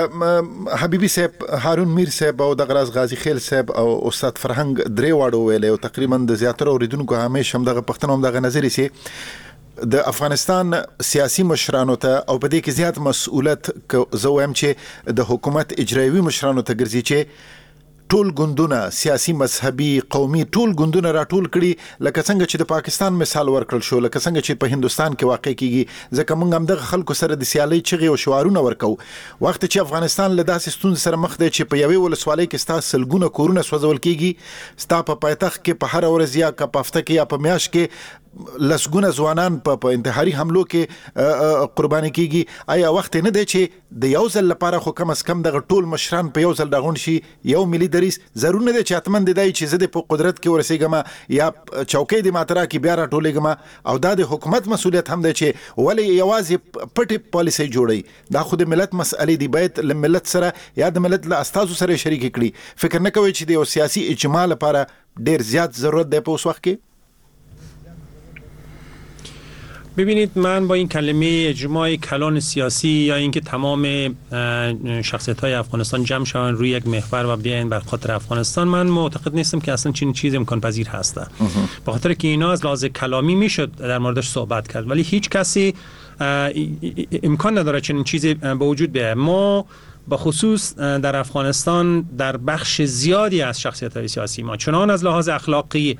حبیبی صاحب، هارون میر صاحب او دغه راز غازی خیل صاحب او استاد فرهنګ درې واړو ویل او تقریبا د زیاتره اوریدونکو همیشه هم دغه پښتنو هم دغه نظر سي د افغانستان سیاسي مشرانو ته او په دې کې زیات مسؤلیت زه وایم چې د حکومت اجرایوي مشرانو ته ګرځي چې ټول ګوندونه سیاسي مذهبي قومي ټول ګوندونه راټول کړي، لکه څنګه چې د پاکستان مثال ورکړل شو، لکه څنګه چې په هندستان کې واقع کیږي. ځکه موږ هم دغه خلکو سره د سیالۍ چغې او شعارونه ورکو وخت چې افغانستان له داسې ستونزې سره مخ دی چې په یوې ولسوالۍ کې ستا سلګونه کورونه سوځول کیږي، ستا په پایتخت کې په هر ورځ یا په هفته کې یا په میاشت کې لسګونه ځوانان په انتحاري حملو کې قرباني کیږي. آیا وخت نه دی چې د یو ځل لپاره خو کم از کم دغه ټول مشران په یو ځل راغونډ شي، یو ملي دریځ ضرور نه دی چې حتمن دی چې زه د قدرت کې ورسېږم یا چوکۍ د ماترا کې بیا راټولېږم، او دا د حکومت مسؤلیت هم دی چې ولې یوازې پټې پالیسۍ جوړي؟ دا خو د ملت مسئلې دی، باید له ملت سره یا د ملت له استازو سره شریک کړي. فکر نه کوي چې د یو سیاسي اجماع لپاره ډیر زیات ضرورت دی په اوس وخت کې؟ ببینید، من با این کلمه اجماع کلان سیاسی یا اینکه تمام شخصیت‌های افغانستان جمع شوند روی یک محور و بیاین بر خاطر افغانستان، من معتقد نیستم که اصلا چنین چیزی امکان پذیر هست. به خاطر که اینا از لحاظ کلامی میشد در موردش صحبت کرد، ولی هیچ کسی امکان نداره چنین چیزی به وجود بیاید. ما به خصوص در افغانستان در بخش زیادی از شخصیت‌های سیاسی ما چنان از لحاظ اخلاقی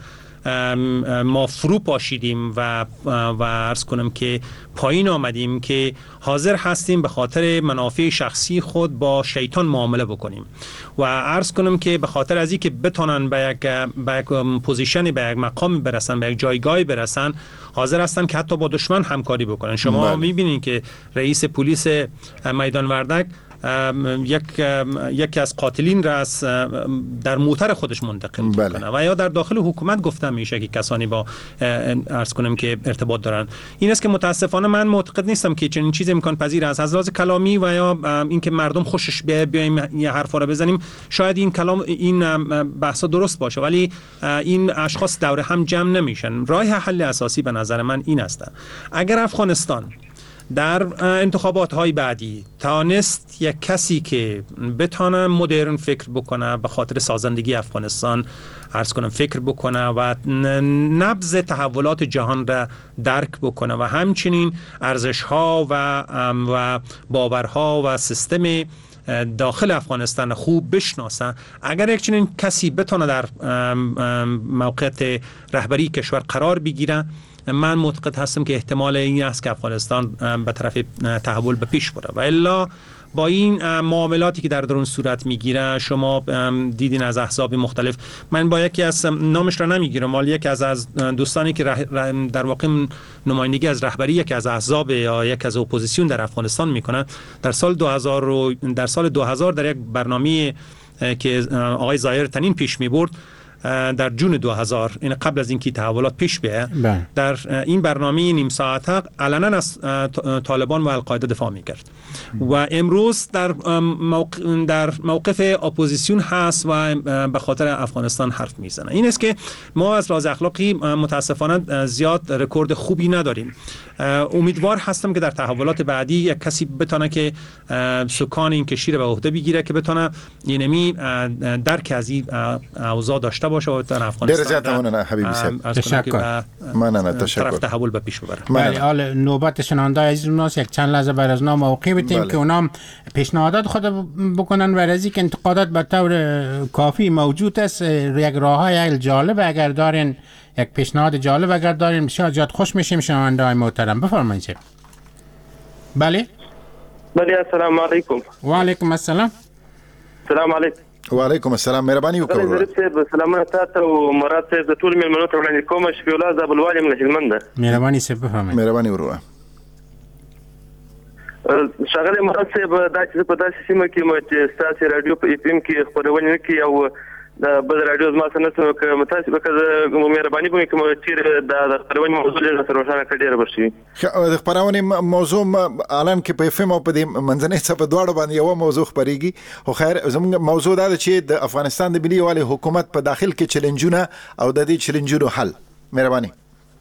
ما فرو پاشیدیم و و عرض کنم که پایین آمدیم که حاضر هستیم به خاطر منافع شخصی خود با شیطان معامله بکنیم و عرض کنم که به خاطر از این که بتونن به یک به یک پوزیشن، به یک مقام برسن، به یک جایگاهی برسن، حاضر هستن که حتی با دشمن همکاری بکنن. شما میبینید که رئیس پلیس میدان وردک یک یکی از قاتلین را از در موتر خودش منتقل میکنه و یا در داخل حکومت گفته میشه که کسانی با عرض کنم که ارتباط دارن. این است که متاسفانه من معتقد نیستم که چنین چیزی امکان پذیر است از لحاظ کلامی و یا اینکه مردم خوشش بیایم یه حرفا رو بزنیم. شاید این کلام این بحثا درست باشه، ولی این اشخاص دور هم جمع نمیشن. راه حل اساسی به نظر من این است: اگر افغانستان در انتخابات های بعدی توانست یک کسی که بتونه مدرن فکر بکنه، به خاطر سازندگی افغانستان عرض کنم فکر بکنه و نبض تحولات جهان را درک بکنه و همچنین ارزش ها و و باورها و سیستم داخل افغانستان خوب بشناسه، اگر یک چنین کسی بتونه در موقعیت رهبری کشور قرار بگیره، من معتقد هستم که احتمال این است که افغانستان به طرف تحول به پیش بره. و الا با این معاملاتی که در درون صورت میگیره، شما دیدین از احزاب مختلف، من با یکی از نامش را نمیگیرم، ولی یکی از از دوستانی که در واقع نمایندگی از رهبری یکی از احزاب یا یک از اپوزیسیون در افغانستان میکنه، در سال دو هزار در سال دو هزار در یک برنامه که آقای ظاهر تنین پیش میبرد، در جون دو هزار، این قبل از اینکه تحولات پیش بیاد، در این برنامه نیم ساعته علنا از طالبان و القاعده دفاع میکرد و امروز در موقع در موقف اپوزیسیون هست و به خاطر افغانستان حرف میزنه. این است که ما از لحاظ اخلاقی متاسفانه زیاد رکورد خوبی نداریم. امیدوار هستم که در تحولات بعدی یک کسی بتونه که سکان این کشور به عهده بگیره که بتونه اینمی درک از این اوضاع داشته باشه و در افغانستان در زیاد مننه حبیبی صاحب، تشکر. مننه، تشکر. طرف تحول به پیش ببره. بله، حال نوبت شنونده عزیز اوناست یک چند لحظه بعد از نام موقع بتیم که اونام پیشنهادات خود بکنن و از اینکه انتقادات به طور کافی موجود است، یک راههای جالب اگر دارین، یک پیشنهاد جالب اگر دارین بسیار زیاد خوش میشیم. شنونده های محترم بفرمایید. بله بله، السلام علیکم. و علیکم السلام. السلام علیکم. و علیکم السلام. مهرباني وکړه. ظریف صاحب سلامات تاسو او مراد صاحب د ټول میلمنو ته وړاندې کوم. شفیع الله زابل والي من هلمند. مهرباني صاحب بفرمایئ. مهرباني وروه. شغله مراد صاحب دا چې په داسې سیمه کې مو چې ستاسو رادیو په اف ام کې خبرونه کوي او د بل رادیو زما سره نو که متاسفه که مهرباني کوم کوم چې د خبرونه موضوع له سره روښانه کړي ورشي. د خبرونه موضوع الان کې په اف ام او په منځنۍ صفه دواړو باندې یو موضوع خبريږي. خو خیر زموږ موضوع دا چې د افغانستان د ملي یووالي حکومت په داخل کې چیلنجونه او د دې چیلنجونو حل. مهرباني.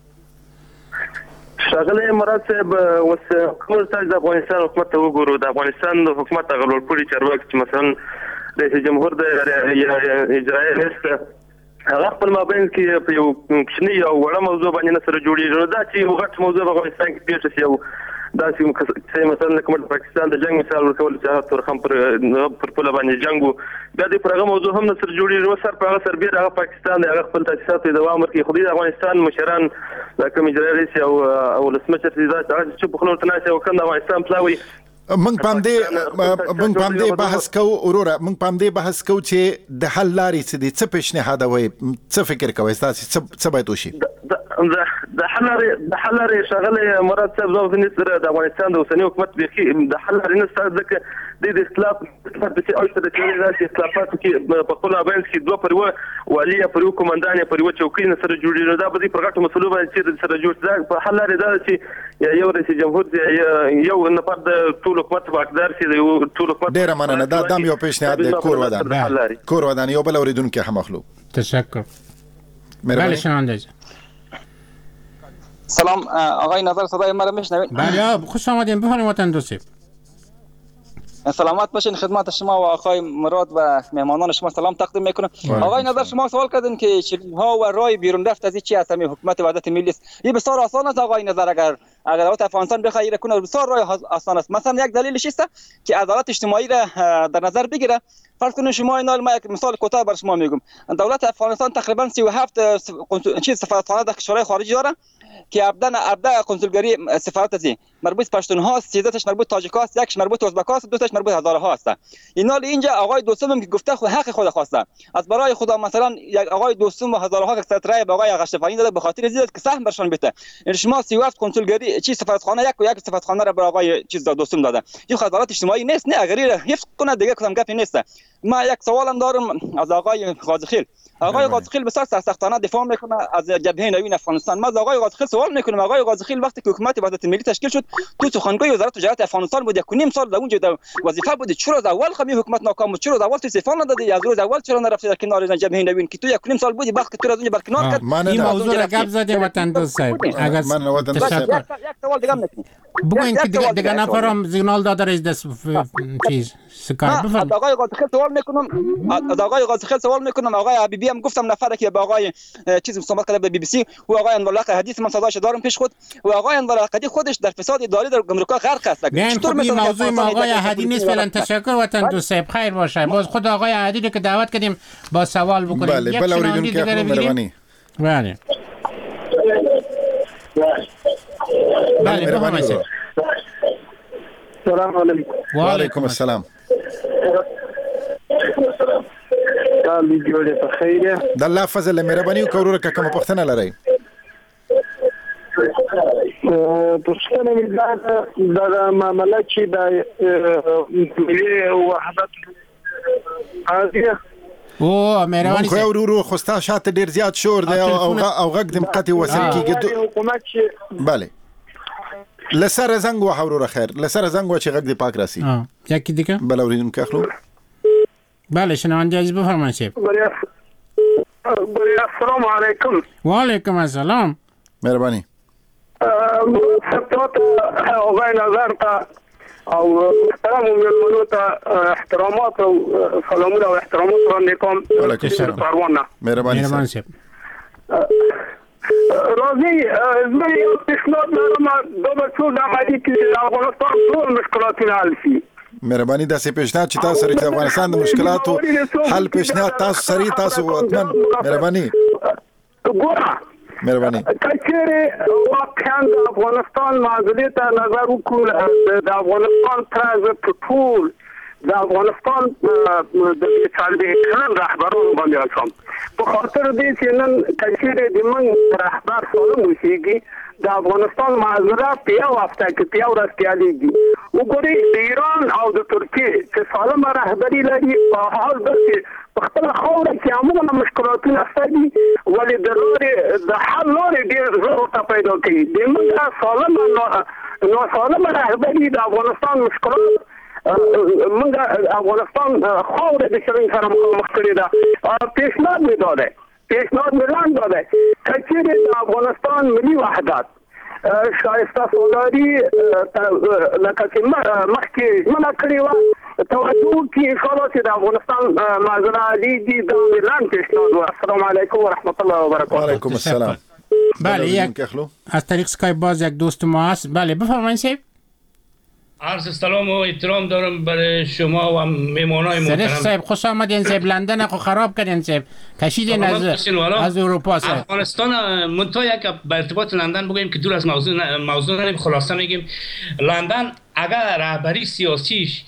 شغله مراد صاحب وس کوم تاسو د افغانستان حکومت ته وګورو. د افغانستان د حکومت غلول پوری چارواکي چې مثلا رئیس جمهور د اجرایي رئیس هغه خپل مابین کې په یو کښنی او وړه موضوع باندې نه سره جوړیږي. دا چې یو غټ موضوع په افغانستان کې پیښ شي او دا چې مثلا کوم پاکستان د جنگ مثال ورکول چې هغه تر خم پر پر پوله باندې جنگو بیا د پرغه موضوع هم نه سره جوړیږي. وسر په هغه سر بیا هغه پاکستان د هغه خپل تاسیسات د دوام ورکړي. خو د افغانستان مشران د کوم اجرایي رئیس او او لسمچر چې چې په خلوت نه او کنده افغانستان پلاوي. من پام دې من پام دې بحث کو وروره من پام دې بحث کو چې د حل لارې څه دي، څه پیشنهاد وي، څه فکر کوي تاسو، څه باید وشي؟ د حل لارې د حل لارې شغله مراد صاحب زو په نسبت د افغانستان د اوسنی حکومت د حل لارې نه ستاسو ځکه د اختلاف په چې اوسه د چې اختلافات کې په خپل ابانس کې دوه پرو والي پرو کومندان پرو چوکۍ نه سره جوړیږي. دا به د پرغټو مسلو باندې چې سره جوړ ځای په حل لارې دا چې یو رئیس جمهور یو نفر د ټول حکومت واکدار سي د ټول حکومت. ډیر مننه. دا دم یو پیشنهاد دی. کور ودان کور ودان یو بل اوریدونکو هم مخلوق. تشکر. بله شنونده. سلام آقای نظر، صدای ما را میشنوید؟ بله خوش آمدین. بفرمایید وطن دوستی. سلامت باشین. خدمت شما و آقای مراد و مهمانان شما سلام تقدیم میکنم. آقای نظر شما سوال کردین که چیلنج ها و رای بیرون رفت از چی است؟ همین حکومت وحدت ملی است. این بسیار آسان است آقای نظر. اگر اگر دولت افغانستان بخواد کنه بسیار رای آسان است. مثلا یک دلیلش است که عدالت اجتماعی را در نظر بگیره. فرض کنید شما اینا ما یک مثال کوتاه بر شما میگم. دولت افغانستان تقریبا سی و هفت چیز سفارتخانه در کشورهای خارجی داره که ابدا ابدا کنسولگری سفارت است. مربوط پشتونها، سیزده تاش مربوط تاجیک است، یکش مربوط ازبک است، دو تاش مربوط هزاره ها است. اینا اینجا آقای دوستم که گفته خود حق خود خواسته. از برای خدا مثلا یک آقای دوستم و هزاره ها که سترای به آقای غشفانی داده به خاطر زیاد که سهم برشان بده. این شما سی و هفت کنسولگری چی سفارتخانه یک و یک سفارتخانه را به آقای چیز دوستم داده. این عدالت اجتماعی نیست. نه اگر حفظ کنه دیگه کدام گپی نیست. ما یک سوالم دارم از آقای غازخیل. آقای غازخیل بسیار سرسختانه دفاع میکنه از جبهه نوین افغانستان. ما از آقای غازخیل سوال میکنم. آقای غازخیل وقتی که حکومت وحدت ملی تشکیل شد تو سخنگوی وزارت تجارت افغانستان بود، یک و نیم سال در اونجا وظیفه بود. چرا از اول خمی حکومت ناکام بود؟ چرا از اول تو استعفا ندادی؟ از روز اول چرا نرفتی در کنار جبهه نوین که تو یک و نیم سال بودی؟ وقتی تو از اونجا برکنار کرد. این موضوع را گپ زدیم وطن دوست صاحب. اگر من وطن دوست صاحب یک سوال دیگه میکنم. بگوین که دیگه دیگه نفرم سیگنال داده رئیس دست چیز سکای بفرمایید. آقای غازخیل سوال میکنم. از آقای غازخیل سوال میکنم. آقای حبیبی هم گفتم نفره که با آقای چیز صحبت کرده به بی بی سی و آقای انورالله حدیث من صداش دارم پیش خود و آقای انورالله خودش در فساد اداری در گمرک غرق است. چطور این موضوع ما آقای احدی نیست؟ فعلا تشکر وطن دوست صاحب خیر باشه. باز خود آقای احدی رو که دعوت کردیم با سوال بکنیم. بله بله اوریدون که مهربانی. بله بله بفرمایید. سلام علیکم. و علیکم السلام. کالی جوړه په خیره. د الله فضل مهرباني وکړه که کوم پښتنه لري. پښتنه مې دا د معاملې چې د ملي وحدت قاضیه او مهرباني خو ورو خو ستا شاته ډیر زیات شور دی او او غږ د مقطع وصل کیږي. حکومت چې بله لسره زنګ و حورو خیر لسره زنګ و چې غږ دی پاک راسي. ها یکی دیگه بله اوریدون که اخلو. بله شنونده عزیز بفرمایید. السلام علیکم. و علیکم السلام. مهربانی. ستوت آقای نظر تا او محترم مېلمنو ته احترامات او سلامونه او احترامات وړاندې کوم. وعلیکم السلام. پروانه مهرباني صاحب. راځي زه یو پیشنهاد لرم د بچو د عملي کې د افغانستان ټول مشکلاتونه حل شي. مهرباني داسې پیشنهاد چې تاسو سره د افغانستان د مشکلاتو حل پیشنهاد تاسو سره تاسو وطن مهرباني ګوره مهرباني کچېره واقعا د افغانستان معضلې ته نظر وکړو د افغانستان ترازه ټول د افغانستان د څلوېښت رهبرانو باندې اچوم په خاطر دې چې نن کچېره د موږ رهبر سالم وشيږي د افغانستان معذره په یو هفته کې په یو ورځ کې حلېږي. وګورئ د ایران او د ترکیې چې سالمه رهبري لري په حال ده چې په خپله خاوره کې عموماً مشکلاتونه شته دي ولې د لارې د حل لارې ډېر زر ورته پیدا کوي. د موږ سالمه ناسالمه رهبري د افغانستان مشکلات موږ افغانستان خاوره د شرنګ سره مخامخ کړې ده. پیشنهاد مې دا دی پیشنهاد مې لاندې دا دی که چېرې د افغانستان ملي وحدت شایسته سالاري لکه چې مخکې ژمنه کړې وه توجه وکړي انشاءالله چې د افغانستان معذره حلېږي دا مې لاندې پیشنهاد و. السلام علیکم و رحمت الله و برکاته. وعلیکم السلام. بله یک از طریق اسکایپ باز یک دوست ما هست. بله بفرمایید صاحب. عرض سلام و احترام دارم برای شما و میمانای محترم. صدیق صاحب خوش آمدین صاحب. لندن خو خراب کردین صاحب کشیدین از از اروپا صاحب. افغانستان منتها یک به ارتباط لندن بگویم که دور از موضوع موضوع نیم خلاصه میگیم لندن اگر رهبری سیاسیش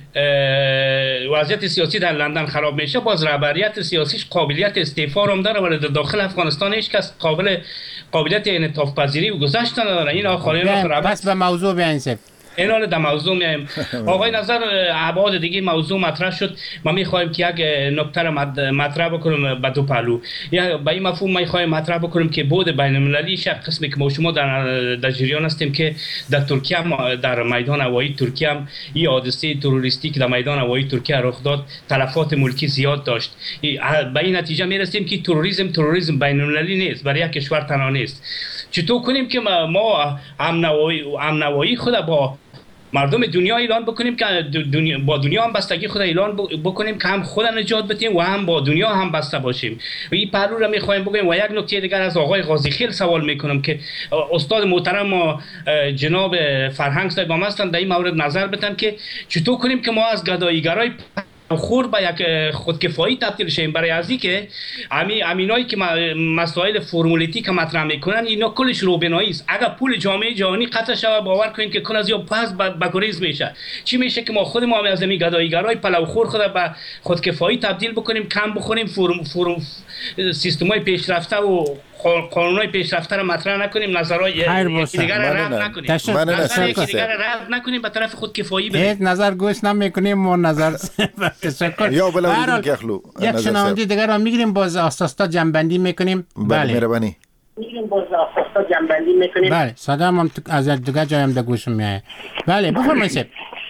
وضعیت سیاسی در لندن خراب میشه باز رهبریت سیاسیش قابلیت استعفا هم داره ولی در داخل افغانستان هیچ کس قابل قابلیت انعطاف پذیری و گذشت نداره. این آخرین بس به موضوع بیاین صاحب. این حال در موضوع میایم. آقای نظر ابعاد دیگه موضوع مطرح شد. ما میخوایم که یک نکته را مطرح بکنیم به دو پهلو. یا به این مفهوم میخوایم مطرح بکنیم که بود بین المللی یک قسمی که ما شما در در جریان هستیم که در ترکیه در میدان هوایی ترکیه هم این حادثه تروریستی که در میدان هوایی ترکیه رخ داد تلفات ملکی زیاد داشت. به این نتیجه میرسیم که تروریسم تروریسم بین المللی نیست برای یک کشور تنها نیست. چطور کنیم که ما امنوایی امنوایی خود با مردم دنیا اعلان بکنیم که دنیا با دنیا هم بستگی خود اعلان بکنیم که هم خود نجات بدیم و هم با دنیا هم بسته باشیم. و این پهلو را میخوایم بگیم. و یک نکته دیگر از آقای قاضی خیل سوال میکنم که استاد محترم و جناب فرهنگ صاحب هم هستن در این مورد نظر بدن که چطور کنیم که ما از گداییگرای خور به یک خودکفایی تبدیل شیم برای ازی که امی امینایی که مسائل فرمولیتی که مطرح میکنن اینا کلش روبنایی است. اگر پول جامعه جهانی قطع شوه باور کنید که کل از یا پس به گریز میشه. چی میشه که ما خود ما از می گداییگرای پلوخور خود به خودکفایی تبدیل بکنیم کم بخوریم فرم فرم سیستمای پیشرفته و قانونای پیشرفته را مطرح نکنیم نظرهای یکی دیگر را رد نکنیم نظر یکی دیگر را رد نکنیم به طرف خودکفایی بریم. هیچ نظر گوش نمیکنیم و نظر تشکر. یا بلا گخلو یک شنونده دیگر را میگیریم باز آساستا جنبندی میکنیم. بله مهربانی میگیریم باز آساستا جنبندی میکنیم. بله صدا هم از دیگر جایم در گوشم میاد. بله بفرمایید.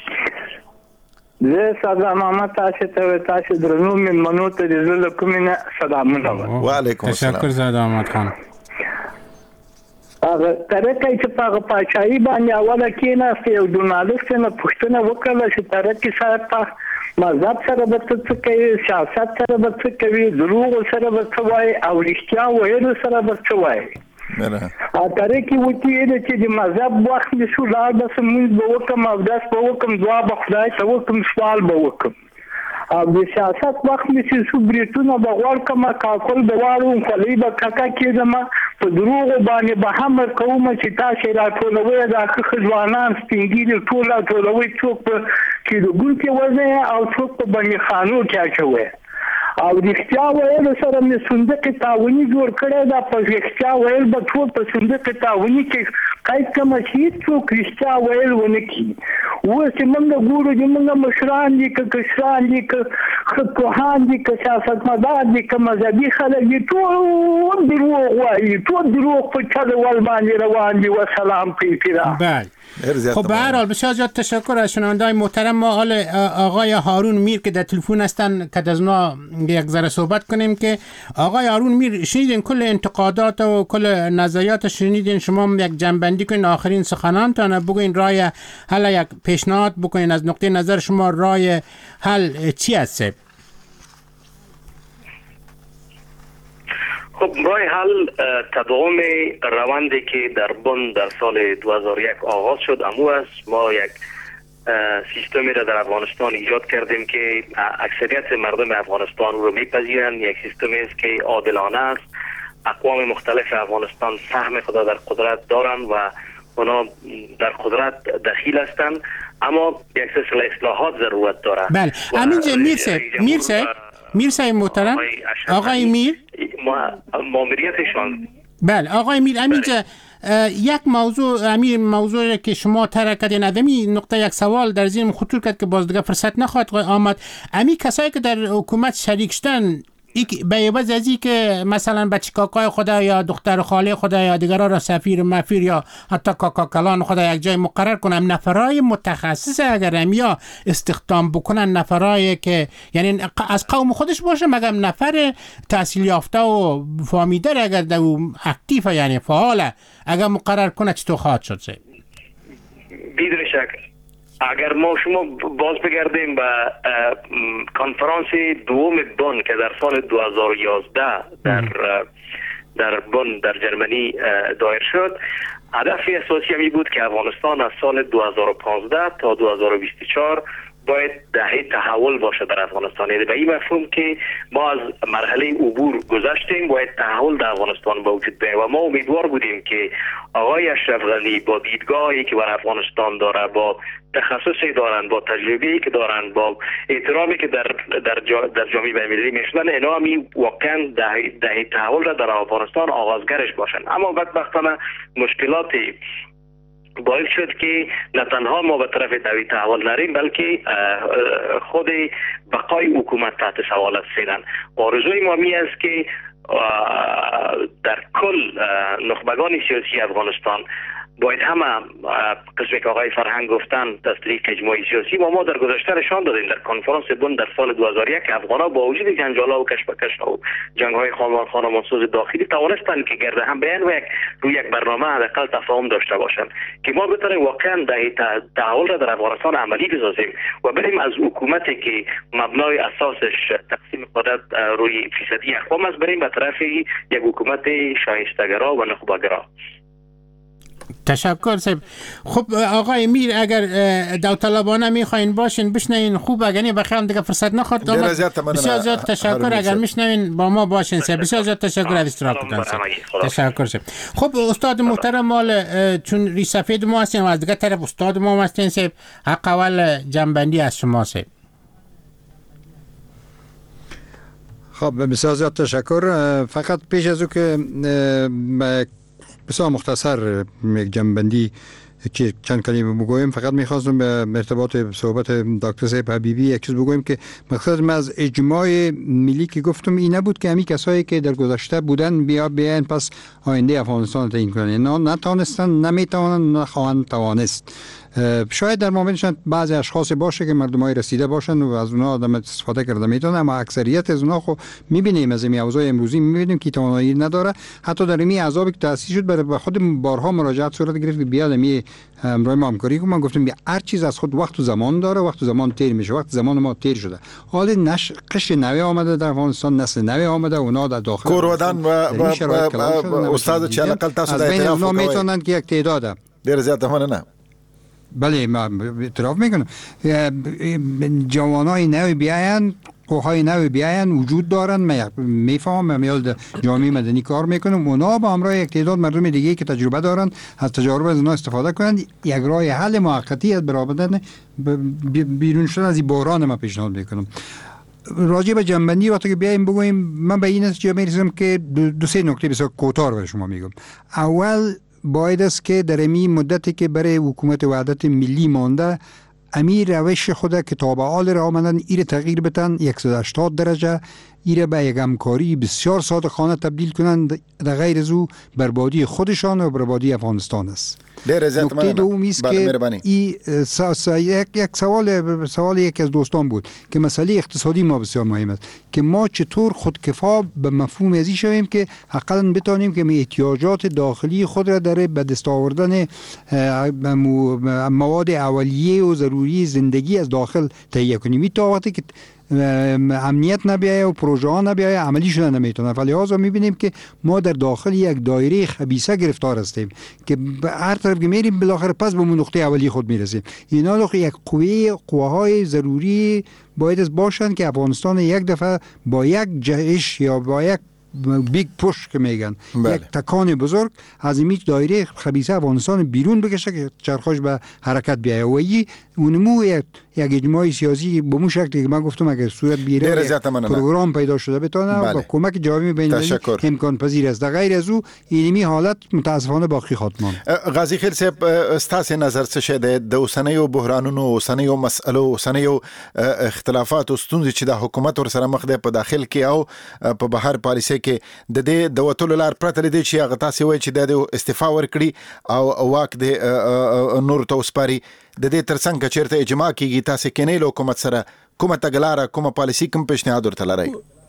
زه صدا محمد تاسو ته تاسو درنو میلمنو ته د زړه کومه سلامونه و علیکم السلام. تشکر زاد احمد خان. هغه ترکه چې په پاچاهي باندې اوله کې نه یو ژورنالیست نه پوښتنه وکړه چې ترکه صاحب په مذهب سره به څه کوي سیاست سره به څه کوي دروغ سره به څه وایي او رښتیا ویلو سره به څه وایي. نه ا ترکه وتی چې د مذهب وخت نشو لا بس موږ به وکم او داس به وکم دعا به خدای ته وکم سوال به وکم او د سیاست وخت نشي سو بریټونه به ور کما کاکل به وارو خلی به کاکا کېدم په دروغ باندې به هم کوم چې تاسو را ټولوي دا خځوانان سپینګیری ټول ټولوي څوک چې د ګل کې وځي او څوک په باندې خانو کې اچوي او رښتیا ویل سره مې صندوق تعاوني جوړ کړی دا په رښتیا ویل به ټول په صندوق تعاوني کې قید کوم چې څوک رښتیا ویل ونه کی اوس چې موږ ګورو چې موږ مشران دي که کشران دي که خپوهان دي که سیاستمدار دي که مذهبي خلک دي ټول دروغ وایي ټول دروغ په چل ول باندې روان دي وسلام په احترام. بله خب به هر حال بسیار زیاد تشکر از شنونده‌های محترم. ما حال آقای هارون میر که در تلفن هستن که از اونا یک ذره صحبت کنیم. که آقای هارون میر، شنیدین کل انتقادات و کل نظریات شنیدین، شما یک جنبندی کنین آخرین سخنانتان، بگوین رای حل، یک پیشنهاد بکنین از نقطه نظر شما رای حل چی است؟ خب رای حل تداوم روندی که در بن در سال دو هزار و یک آغاز شد امو است. ما یک سیستمی را در افغانستان ایجاد کردیم که اکثریت مردم افغانستان رو میپذیرند. یک سیستمی است که عادلانه است. اقوام مختلف افغانستان سهم خود در قدرت دارند و اونا در قدرت دخیل هستند، اما یک سلسله اصلاحات ضرورت داره. بله همینجا میرسه میرسه میرسه محترم آقای میر ماموریتشان. بله آقای میر، همینجا یک موضوع امیر موضوع که شما طرح کردین، ادمی نقطه یک سوال در ذهنم خطور کرد که باز دیگه فرصت نخواهد آمد. امی کسایی که در حکومت شریک شدن به عوض از این که مثلا بچه کاکای خدا یا دختر خاله خدا یا دیگران را سفیر مفیر یا حتی کاکا کلان خدا یک جای مقرر کنم، نفرای متخصص اگر یا استخدام بکنن، نفرای که یعنی از قوم خودش باشه، مگم نفر تحصیل یافته و فهمیده اگر در اکتیف یعنی فعاله اگر مقرر کنه چطور خواهد شد؟ بدون شک اگر ما شما باز بگردیم به کنفرانس دوم بن که در سال دو هزار و یازده در در بن در جرمنی دایر شد، هدف اساسی می بود که افغانستان از سال دو هزار و پانزده تا دو هزار و بیست و چهار باید دهه تحول باشه در افغانستان. یعنی به این مفهوم که ما از مرحله عبور گذشتیم، باید تحول در افغانستان به وجود بیاید و ما امیدوار بودیم که آقای اشرف غنی با دیدگاهی که بر افغانستان داره، با تخصصی دارن، با تجربه‌ای که دارن، با احترامی که در در جا در جامعه بین‌المللی میشدن، اینا هم واقعا ده ده تحول را در افغانستان آغازگرش باشن. اما بدبختانه مشکلاتی باعث شد که نه تنها ما به طرف دوی تحول نریم، بلکه خود بقای حکومت تحت سوال رسیدن. آرزوی ما می است که در کل نخبگان سیاسی افغانستان باید همه قسمی که آقای فرهنگ گفتن تصدیق اجماعی سیاسی و ما در گذشته نشان دادیم در کنفرانس بن در سال دو هزار و یک افغان‌ها با وجود جنجال‌ها و کشمکش و جنگ‌های خانمانسوز داخلی توانستند که گرد هم بیان و یک روی یک برنامه حداقل تفاهم داشته باشند که ما بتونیم واقعا دهه تحول را در افغانستان عملی بسازیم و بریم از حکومتی که مبنای اساسش تقسیم قدرت روی فیصدی اقوام است، بریم به طرف یک حکومت شایسته‌گرا و نخبه‌گرا. تشکر صاحب. خب آقای میر، اگر داوطلبانه میخواین باشین بشنوین خوب، اگر نه بخیر دیگه فرصت نخواد. بسیار زیاد تشکر اگر میشنوین با ما باشین صاحب. بسیار زیاد تشکر از اشتراکتان صاحب. تشکر صاحب. خب استاد محترم، مال چون ری سفید ما هستین و از دیگه طرف استاد ما هستین صاحب، حق اول جنبندی از شما صاحب. خب بسیار زیاد تشکر. فقط پیش از او که بسیار مختصر یک جنبندی که چند کلمه بگویم، فقط میخواستم به ارتباط صحبت دکتر صاحب حبیبی یک چیز بگویم که مقصد من از اجماع ملی که گفتم این نبود که همین کسایی که در گذشته بودن بیا بیان پس آینده افغانستان تعیین کنن. نه نتونستن، نمیتونن، نخواهند توانست. شاید در موردشان بعضی اشخاص باشه که مردمای رسیده باشن و از اونها آدم استفاده کرده میتونه، اما اکثریت از اونها خب میبینیم از این اوضاع امروزی میبینیم که توانایی نداره. حتی در این عذابی که تاسیس شد برای خود بارها مراجعات صورت گرفت که بیاد می امروز ما همکاری کنیم. من گفتم بیا هر چیز از خود وقت و زمان داره، وقت و زمان تیر میشه، وقت زمان ما تیر شده. حال نش قش نوی آمده در افغانستان، نسل نوی آمده، اونا در داخل کوروادن و استاد چه اقل تاسو در اعتراف میتونن که یک تعداد ډیر زیات همونه نه. بله ما اعتراف میکنم جوانای نوی بیاین، قوهای نوی بیاین وجود دارن. من میفهمم میال جامعه مدنی کار میکنم، اونا با همراه یک تعداد مردم دیگه که تجربه دارن از تجارب از اونا استفاده کنن. یک راه حل موقتی از برآوردن بیرون شدن از این بحران ما پیشنهاد میکنم. راجع به جنبندی وقتی که بیایم بگویم، من به این نتیجه میرسم که دو, دو سه نکته بسیار کوتاه به شما میگم. اول باید است که در این مدتی که برای حکومت وحدت ملی مانده، امیر روش خود که تابع آل را آمدن ایر تغییر بتن، صد و هشتاد درجه ایره به یک همکاری بسیار صادقانه تبدیل کنند، در غیر از او بربادی خودشان و بربادی افغانستان است. نکته دومی است که ای یک یک سوال سوال یکی از دوستان بود که مسئله اقتصادی ما بسیار مهم است که ما چطور خودکفا به مفهوم ازی شویم که حقاً بتانیم که احتیاجات داخلی خود را در به دست آوردن مواد اولیه و ضروری زندگی از داخل تهیه کنیم. تا وقتی که امنیت نبیایه و پروژه ها نبیایه عملی شده نمیتونه. فلحاظا میبینیم که ما در داخل یک دایره خبیثه گرفتار هستیم که به هر طرف که میریم بالاخره پس به نقطه اولی خود میرسیم. اینا لخ یک قوه قواهای ضروری باید از باشند که افغانستان یک دفعه با یک جهش یا با یک بیگ پوش که میگن بله. یک تکان بزرگ از این دایره خبیثه افغانستان بیرون بکشه که چرخش به حرکت بیایه و ای اونمو یک یک اجماعی سیاسی به مو شکلی که من گفتم اگر صورت بیره پروگرام پیدا شده بتونه بله. با کمک جامعه بین‌المللی امکان پذیر است. در غیر از او اینمی حالت متاسفانه باقی خواهد ماند. غازی خیل صاحب استاسو نظر څه شه د اوسنیو بحرانونو اوسنیو مسئلو اوسنیو اختلافات او ستونزې چې د حکومت ور سره مخ ده په داخل کې او په بهر پالیسي کې د دې د وټولو لار پرته لري چې هغه تاسو وایي چې د استعفا ورکړي او واک د نور توسپاري د دې ترڅنګ چیرته اجماع کیږي تاسو کې نه حکومت سره کومه تګلاره کومه پالیسي کوم پیشنهاد ورته لري؟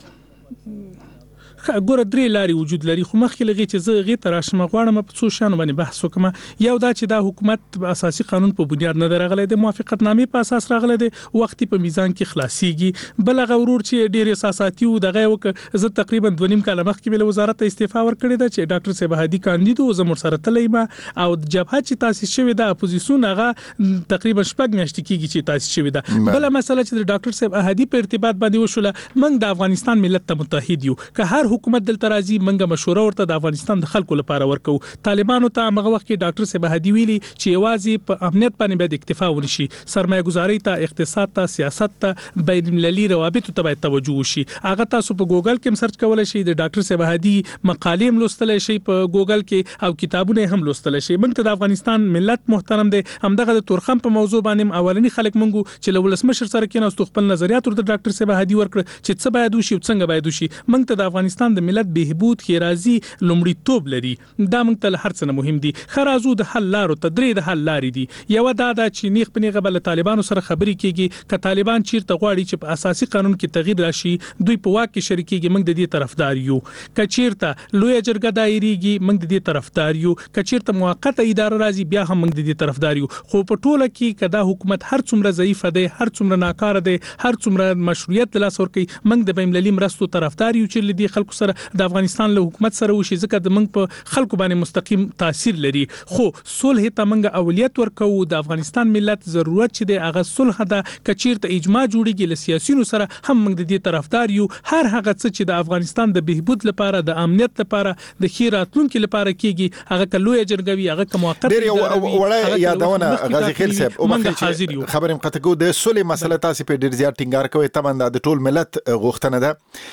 ګوره درې لارې وجود لري خو مخکې لغې چې زه غې ته راشم غواړم په څو شیانو باندې بحث وکړم. یو دا چې دا حکومت په اساسي قانون په بنیاد نه راغلی دی، موافقتنامې په اساس راغلی دی، وختي په میزان کې خلاصيږي. بل هغه ورور چې ډېر احساساتي و دغه وک زه تقریبا دوه نیم کاله مخکې بل وزارت ته استعفا ورکړې ده چې ډاکټر صاحب هادي کاندید او زموږ سره تللی ما او جبهه چې تاسیس شوې ده اپوزیسیون هغه تقریبا شپږ میاشتې کېږي چې تاسیس شوې ده. بل مسله چې ډاکټر صاحب هادي په ارتباط باندې وشوله، موږ د افغانستان ملت ته متحد یو که هر حکومت دلته راځي منګه مشوره ورته د افغانستان د خلکو لپاره ورکو. طالبانو ته هغه وخت کې ډاکټر صاحب هادي ویلي چې یوازې په امنیت باندې باید اکتفا ونشي، سرمایه گذاري ته، اقتصاد ته، سیاست ته، بین المللي روابط ته باید توجه وشي. هغه تاسو په ګوګل کې سرچ کولای شئ، د ډاکټر صاحب هادي مقالې هم لوستلای شئ په ګوګل کې او کتابونه هم لوستلای شئ. موږ ته د افغانستان ملت محترم دی، همدغه د تورخم په موضوع باندې اولنی خلک موږ چې له ولسمشر سره کېناستو خپل نظریات ورته ډاکټر صاحب هادي ورکړ چې څه باید وشي او څنګه باید وشي. موږ ته د افغانستان د ملت بهبود کې راځي لومړیتوب لري، دا موږ ته هر څه مهم دي. خرازو د حل لارو ته درې د حل لارې دي. یو دا د چینیخ پنیغه بل طالبانو سره خبرې کیږي که طالبان چیرته غواړي چې په اساسي قانون کې تغییر راشي دوی په واک کې شریکيږي، موږ د دې طرفدار یو. که چیرته لوی جرګه دایریږي موږ د دې طرفدار یو. که چیرته موقته اداره راځي بیا هم موږ د دې طرفدار یو. خو په ټوله کې کدا حکومت هر څومره ضعیف دی، هر څومره ناکاره دی، هر څومره مشروعیت لاس ورکي، موږ د بین المللي مرستو طرفدار یو چې لدی خلکو سره د افغانستان له حکومت سره وشي ځکه د موږ په خلکو باندې مستقیم تاثیر لري. خو صلح ته موږ اولویت ورکو. د افغانستان ملت ضرورت چې دی هغه صلح ده. کچیرته اجماع جوړیږي له سیاسيونو سره هم موږ د دې طرفدار یو. هر هغه څه چې د افغانستان د بهبود لپاره، د امنیت لپاره، د خیر راتلونکو لپاره کیږي هغه کلوې جرګوي، هغه کومه ډېر وړه یادونه غازی خیل صاحب او مخکې خبرم قطعو د صلح مسله تاسو په ډېر زیات ټینګار کوي. طبعا د ټول ملت غوښتنه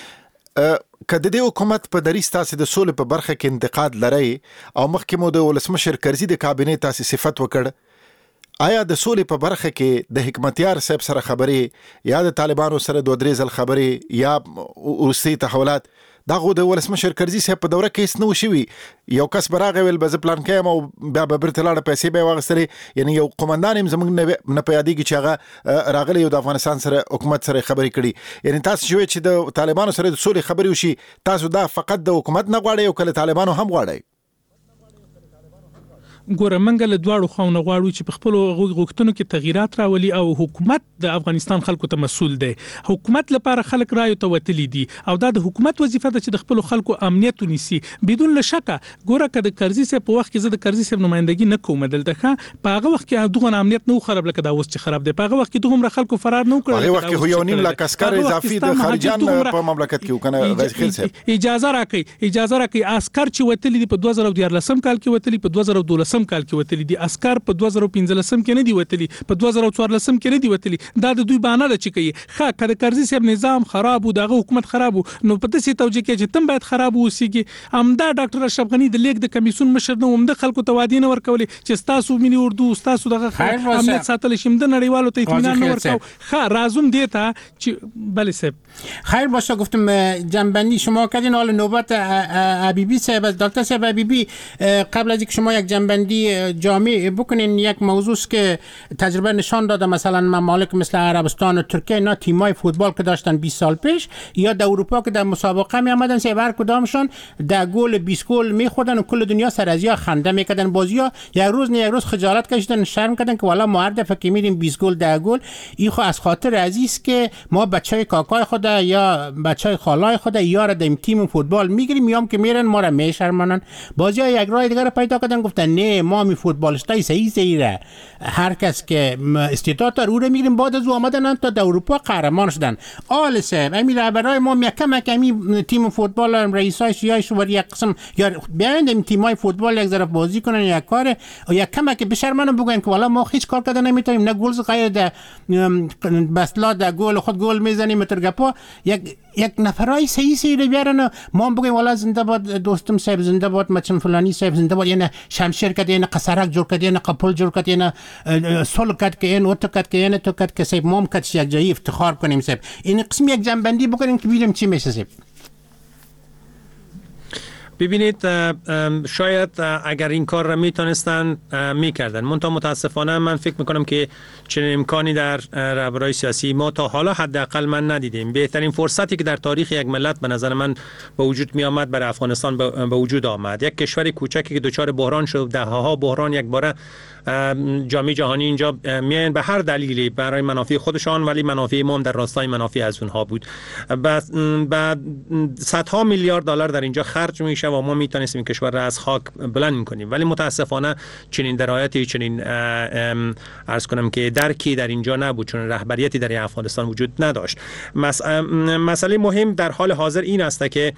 ده. کله د حکومت په دریس تاسو د سولې په برخه کې انتقاد لري او مخکې مو د ولسمشر کرزي د کابینه تاسو صفت وکړ، آیا د سولې په برخه کې د حکمتیار صاحب سره خبرې یا د طالبانو سره دوه درې ځل خبرې یا روسي تحولات دا غو د ولسمشر کرزي صاحب په دوره کې هیڅ نو شوي؟ یو کس براغه ویل بز پلان کایم او بیا به برته لاړه پیسې به واغستري، یعنی یو قومندان هم زمونږ نه پیادېږي چې هغه راغلی او د افغانستان سره حکومت سره خبرې کړي. یعنی تاسو شوي چې د طالبانو سره د سولې خبرې وشي، تاسو دا فقط د حکومت نه غواړئ او کله طالبانو هم غواړئ؟ ګوره منګه له دواړو خواونو غواړو چې په خپل غوښتنو کې تغیرات راولي او حکومت د افغانستان خلکو ته مسؤل دی. حکومت لپاره خلک رایو ته وتلی دي او دا د حکومت وظیفه ده چې د خپل خلکو امنیت ونیسي بدون شک. ګوره که د کرزي صاحب په وخت کې زه د کرزي صاحب نمائندګي نه کوم دلته، په هغه وخت کې دغه امنیت نو خراب لکه دا اوس چې خراب دی. په هغه وخت کې دغه خلکو فرار نه کړل، هغه وخت کې یو نیم لاک عسكر اضافي د خارجيان په مملکت کې وکنه. غازی خیل صاحب اجازه راکړي اجازه راکړي عسكر چې وتلی دي په دوه زره دیارلسم کال کې وتلی، په دوه زره دولسم پنځلسم کال کې وتلی دي، عسكر په دوه زره پنځلسم کې نه دی وتلی، په دوه زره څوارلسم کې نه دی وتلی. دا د دوی بانه ده چې کوي ښه کده کرزي صاحب نظام خراب او دغه حکومت خراب نو په دې توجه کې چې تم باید خراب اوسېږي. همدا ډاکټر اشرف غنی د لیک د کمیسیون مشر نو هم د خلکو توادین ورکولي چې تاسو ملي اردو تاسو دغه امنیت ساتل شم د نړیوالو ته اطمینان ورکاو. ښه رازم دیتا چې بله صاحب خیر باشه گفتم جنبندی شما کردین. حالا نوبت حبیبی صاحب از دکتر صاحب حبیبی قبل از اینکه شما یک جنبندی جامع بکنین، یک موضوع است که تجربه نشان داده مثلا ممالک مثل عربستان و ترکیه اینا تیمای فوتبال که داشتن بیست سال پیش یا در اروپا که در مسابقه می آمدن سیور کدامشون در گل بیست گل میخوردن و کل دنیا سر از یا خنده میکردن. بازی‌ها یک روز نه یک روز خجالت کشیدن، شرم کردن که والا ما هر دفعه که میریم بیست گل ده گل این خو از خاطر عزیز که ما بچهای کاکای خود یا بچهای خالای خود یار دیم تیم فوتبال میگیریم میام که میرن ما را میشرمانن. بازی‌ها یک راه دیگه پیدا کردن گفتن نه ما می فوتبالیستای صحیح صحیح هر کس که استعداد داره او رو میگیریم. بعد از او آمدن تا در اروپا قهرمان شدن. آل صاحب امیر رهبرای ما میکم کمی تیم فوتبال رئیسای سیاش و یک قسم یا بیاین تیمای فوتبال یک ذره بازی کنن یک کار یک کم که بشرمانه بگن که والا ما هیچ کار کردن نمیتونیم، نه گل غیر ده بسلا ده گل خود گل میزنیم مترگپا یک یک نفرای صحیح صحیح رو بیارن ما بگیم والا زنده باد دوستم صاحب، زنده باد مچن فلانی صاحب، زنده باد یعنی شمشیر کد یعنی قصرک جور کد یعنی قپل جور کد یعنی سول کد که یعنی اوت کد که یعنی تو کد که صاحب مام کد یک جایی افتخار کنیم صاحب. این قسم یک جنبندی بکنیم که ببینیم چی میشه صاحب. ببینید شاید اگر این کار را میتونستن میکردن، منتها متاسفانه من فکر میکنم که چنین امکانی در رهبرای سیاسی ما تا حالا حداقل من ندیدیم. بهترین فرصتی که در تاریخ یک ملت به نظر من به وجود می آمد برای افغانستان به وجود آمد. یک کشور کوچکی که دچار بحران شد، دهها بحران یک باره جامعه جهانی اینجا میان به هر دلیلی برای منافع خودشان، ولی منافع ما هم در راستای منافع از اونها بود. بعد صدها میلیارد دلار در اینجا خرج میشه و ما میتونستیم این کشور را از خاک بلند کنیم، ولی متاسفانه چنین درایتی چنین عرض کنم که درکی در اینجا نبود، چون رهبریتی در افغانستان وجود نداشت. مسئله مهم در حال حاضر این است که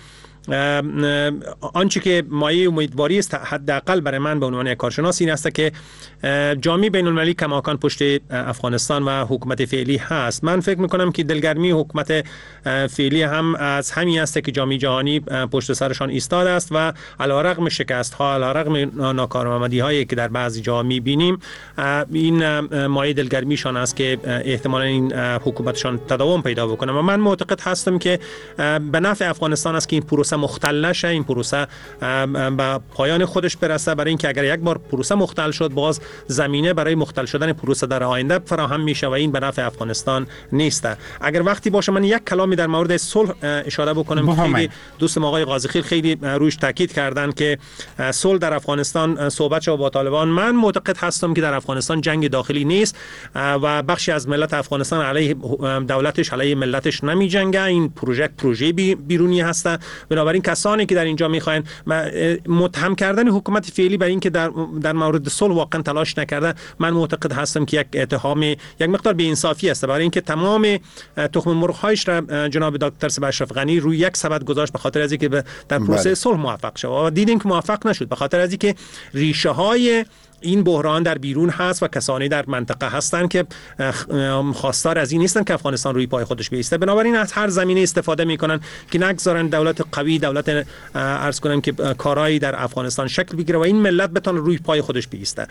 آنچه که مایه امیدواری است حداقل برای من به عنوان یک کارشناس این است که جامعه بین المللی کماکان پشت افغانستان و حکومت فعلی هست. من فکر میکنم که دلگرمی حکومت فعلی هم از همین است که جامعه جهانی پشت سرشان ایستاده است و علیرغم شکست ها، علیرغم ناکارآمدی هایی که در بعضی جاها میبینیم، این مایه دلگرمیشان است که احتمالاً این حکومتشان تداوم پیدا بکنه. و من معتقد هستم که به نفع افغانستان است که این پروسه مختل نشه، این پروسه به پایان خودش برسه، برای اینکه اگر یک بار پروسه مختل شد باز زمینه برای مختل شدن پروسه در آینده فراهم میشه و این به نفع افغانستان نیست. اگر وقتی باشه من یک کلامی در مورد صلح اشاره بکنم، خیلی دوستم آقای قاضیخیل خیلی روش تاکید کردن که صلح در افغانستان صحبت شد با طالبان. من معتقد هستم که در افغانستان جنگ داخلی نیست و بخشی از ملت افغانستان علیه دولتش علیه ملتش نمی جنگه. این پروژه پروژه بیرونی هست. بنابراین کسانی که در اینجا میخواین متهم کردن حکومت فعلی برای اینکه در در مورد صلح واقعا تلاش نکرده، من معتقد هستم که یک اتهام یک مقدار بی‌انصافی است، برای اینکه تمام تخم مرغ هایش را جناب دکتر اشرف غنی روی یک سبد گذاشت به خاطر از اینکه در پروسه صلح موفق شد و دیدیم که موفق نشد، به خاطر از اینکه ریشه های این بحران در بیرون هست و کسانی در منطقه هستند که خواستار از این نیستن که افغانستان روی پای خودش بیسته. بنابراین از هر زمینه استفاده میکنن که نگذارن دولت قوی، دولت عرض کنم که کارایی در افغانستان شکل بگیره و این ملت بتونه روی پای خودش بیسته.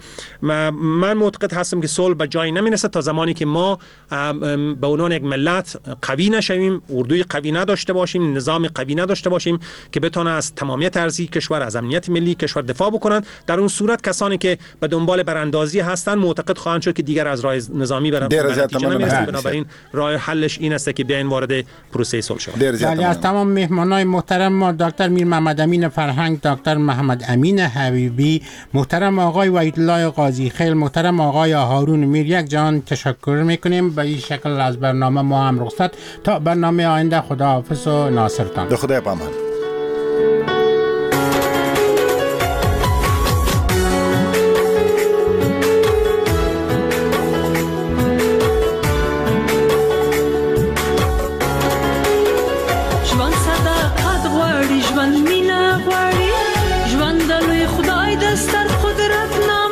من معتقد هستم که صلح به جایی نمیرسه تا زمانی که ما به عنوان یک ملت قوی نشویم، اردوی قوی نداشته باشیم، نظام قوی نداشته باشیم که بتونه از تمامیت ارضی کشور، از امنیت ملی کشور دفاع بکنن. در اون صورت کسانی که به دنبال براندازی هستن معتقد خواهند شد که دیگر از راه نظامی برنامه نمیرسن. بنابراین راه حلش این است که بیاین وارد پروسه صلح شوند. ولی از تمام مهمانای محترم ما دکتر میر محمد امین فرهنگ، دکتر محمد امین حبیبی، محترم آقای وحید الله قاضیخیل، محترم آقای هارون میر، یک جان تشکر میکنیم. به این شکل از برنامه ما هم رخصت تا برنامه آینده. خداحافظ و ناصرتان. به خدای پامان. ژوند د لوی خدای د ستر قدرت نام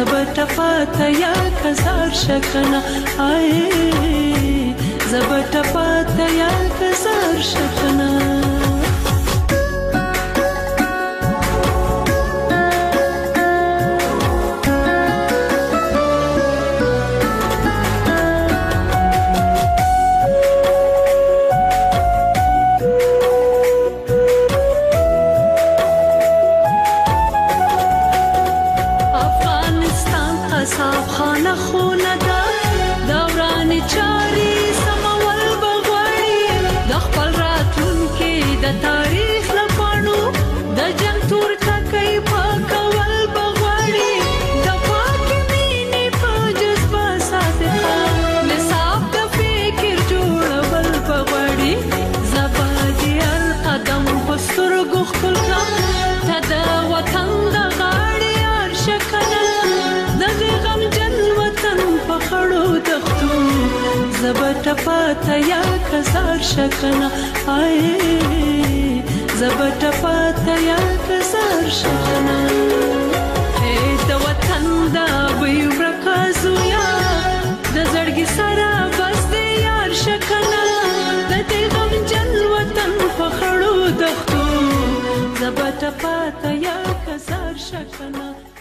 زبټ پاته یا کزار شکنه آی زبټ پاته یا کزار شکنه زبټ پاته یا کزار شکنه آی زبټ پاته یا کزار شکنه اے د وطن دا وی ورکازو یا د زړګي سره بس دې یار شکنه د دې غم جن وطن په خړو دښتو زبټ پاته یا کزار شکنه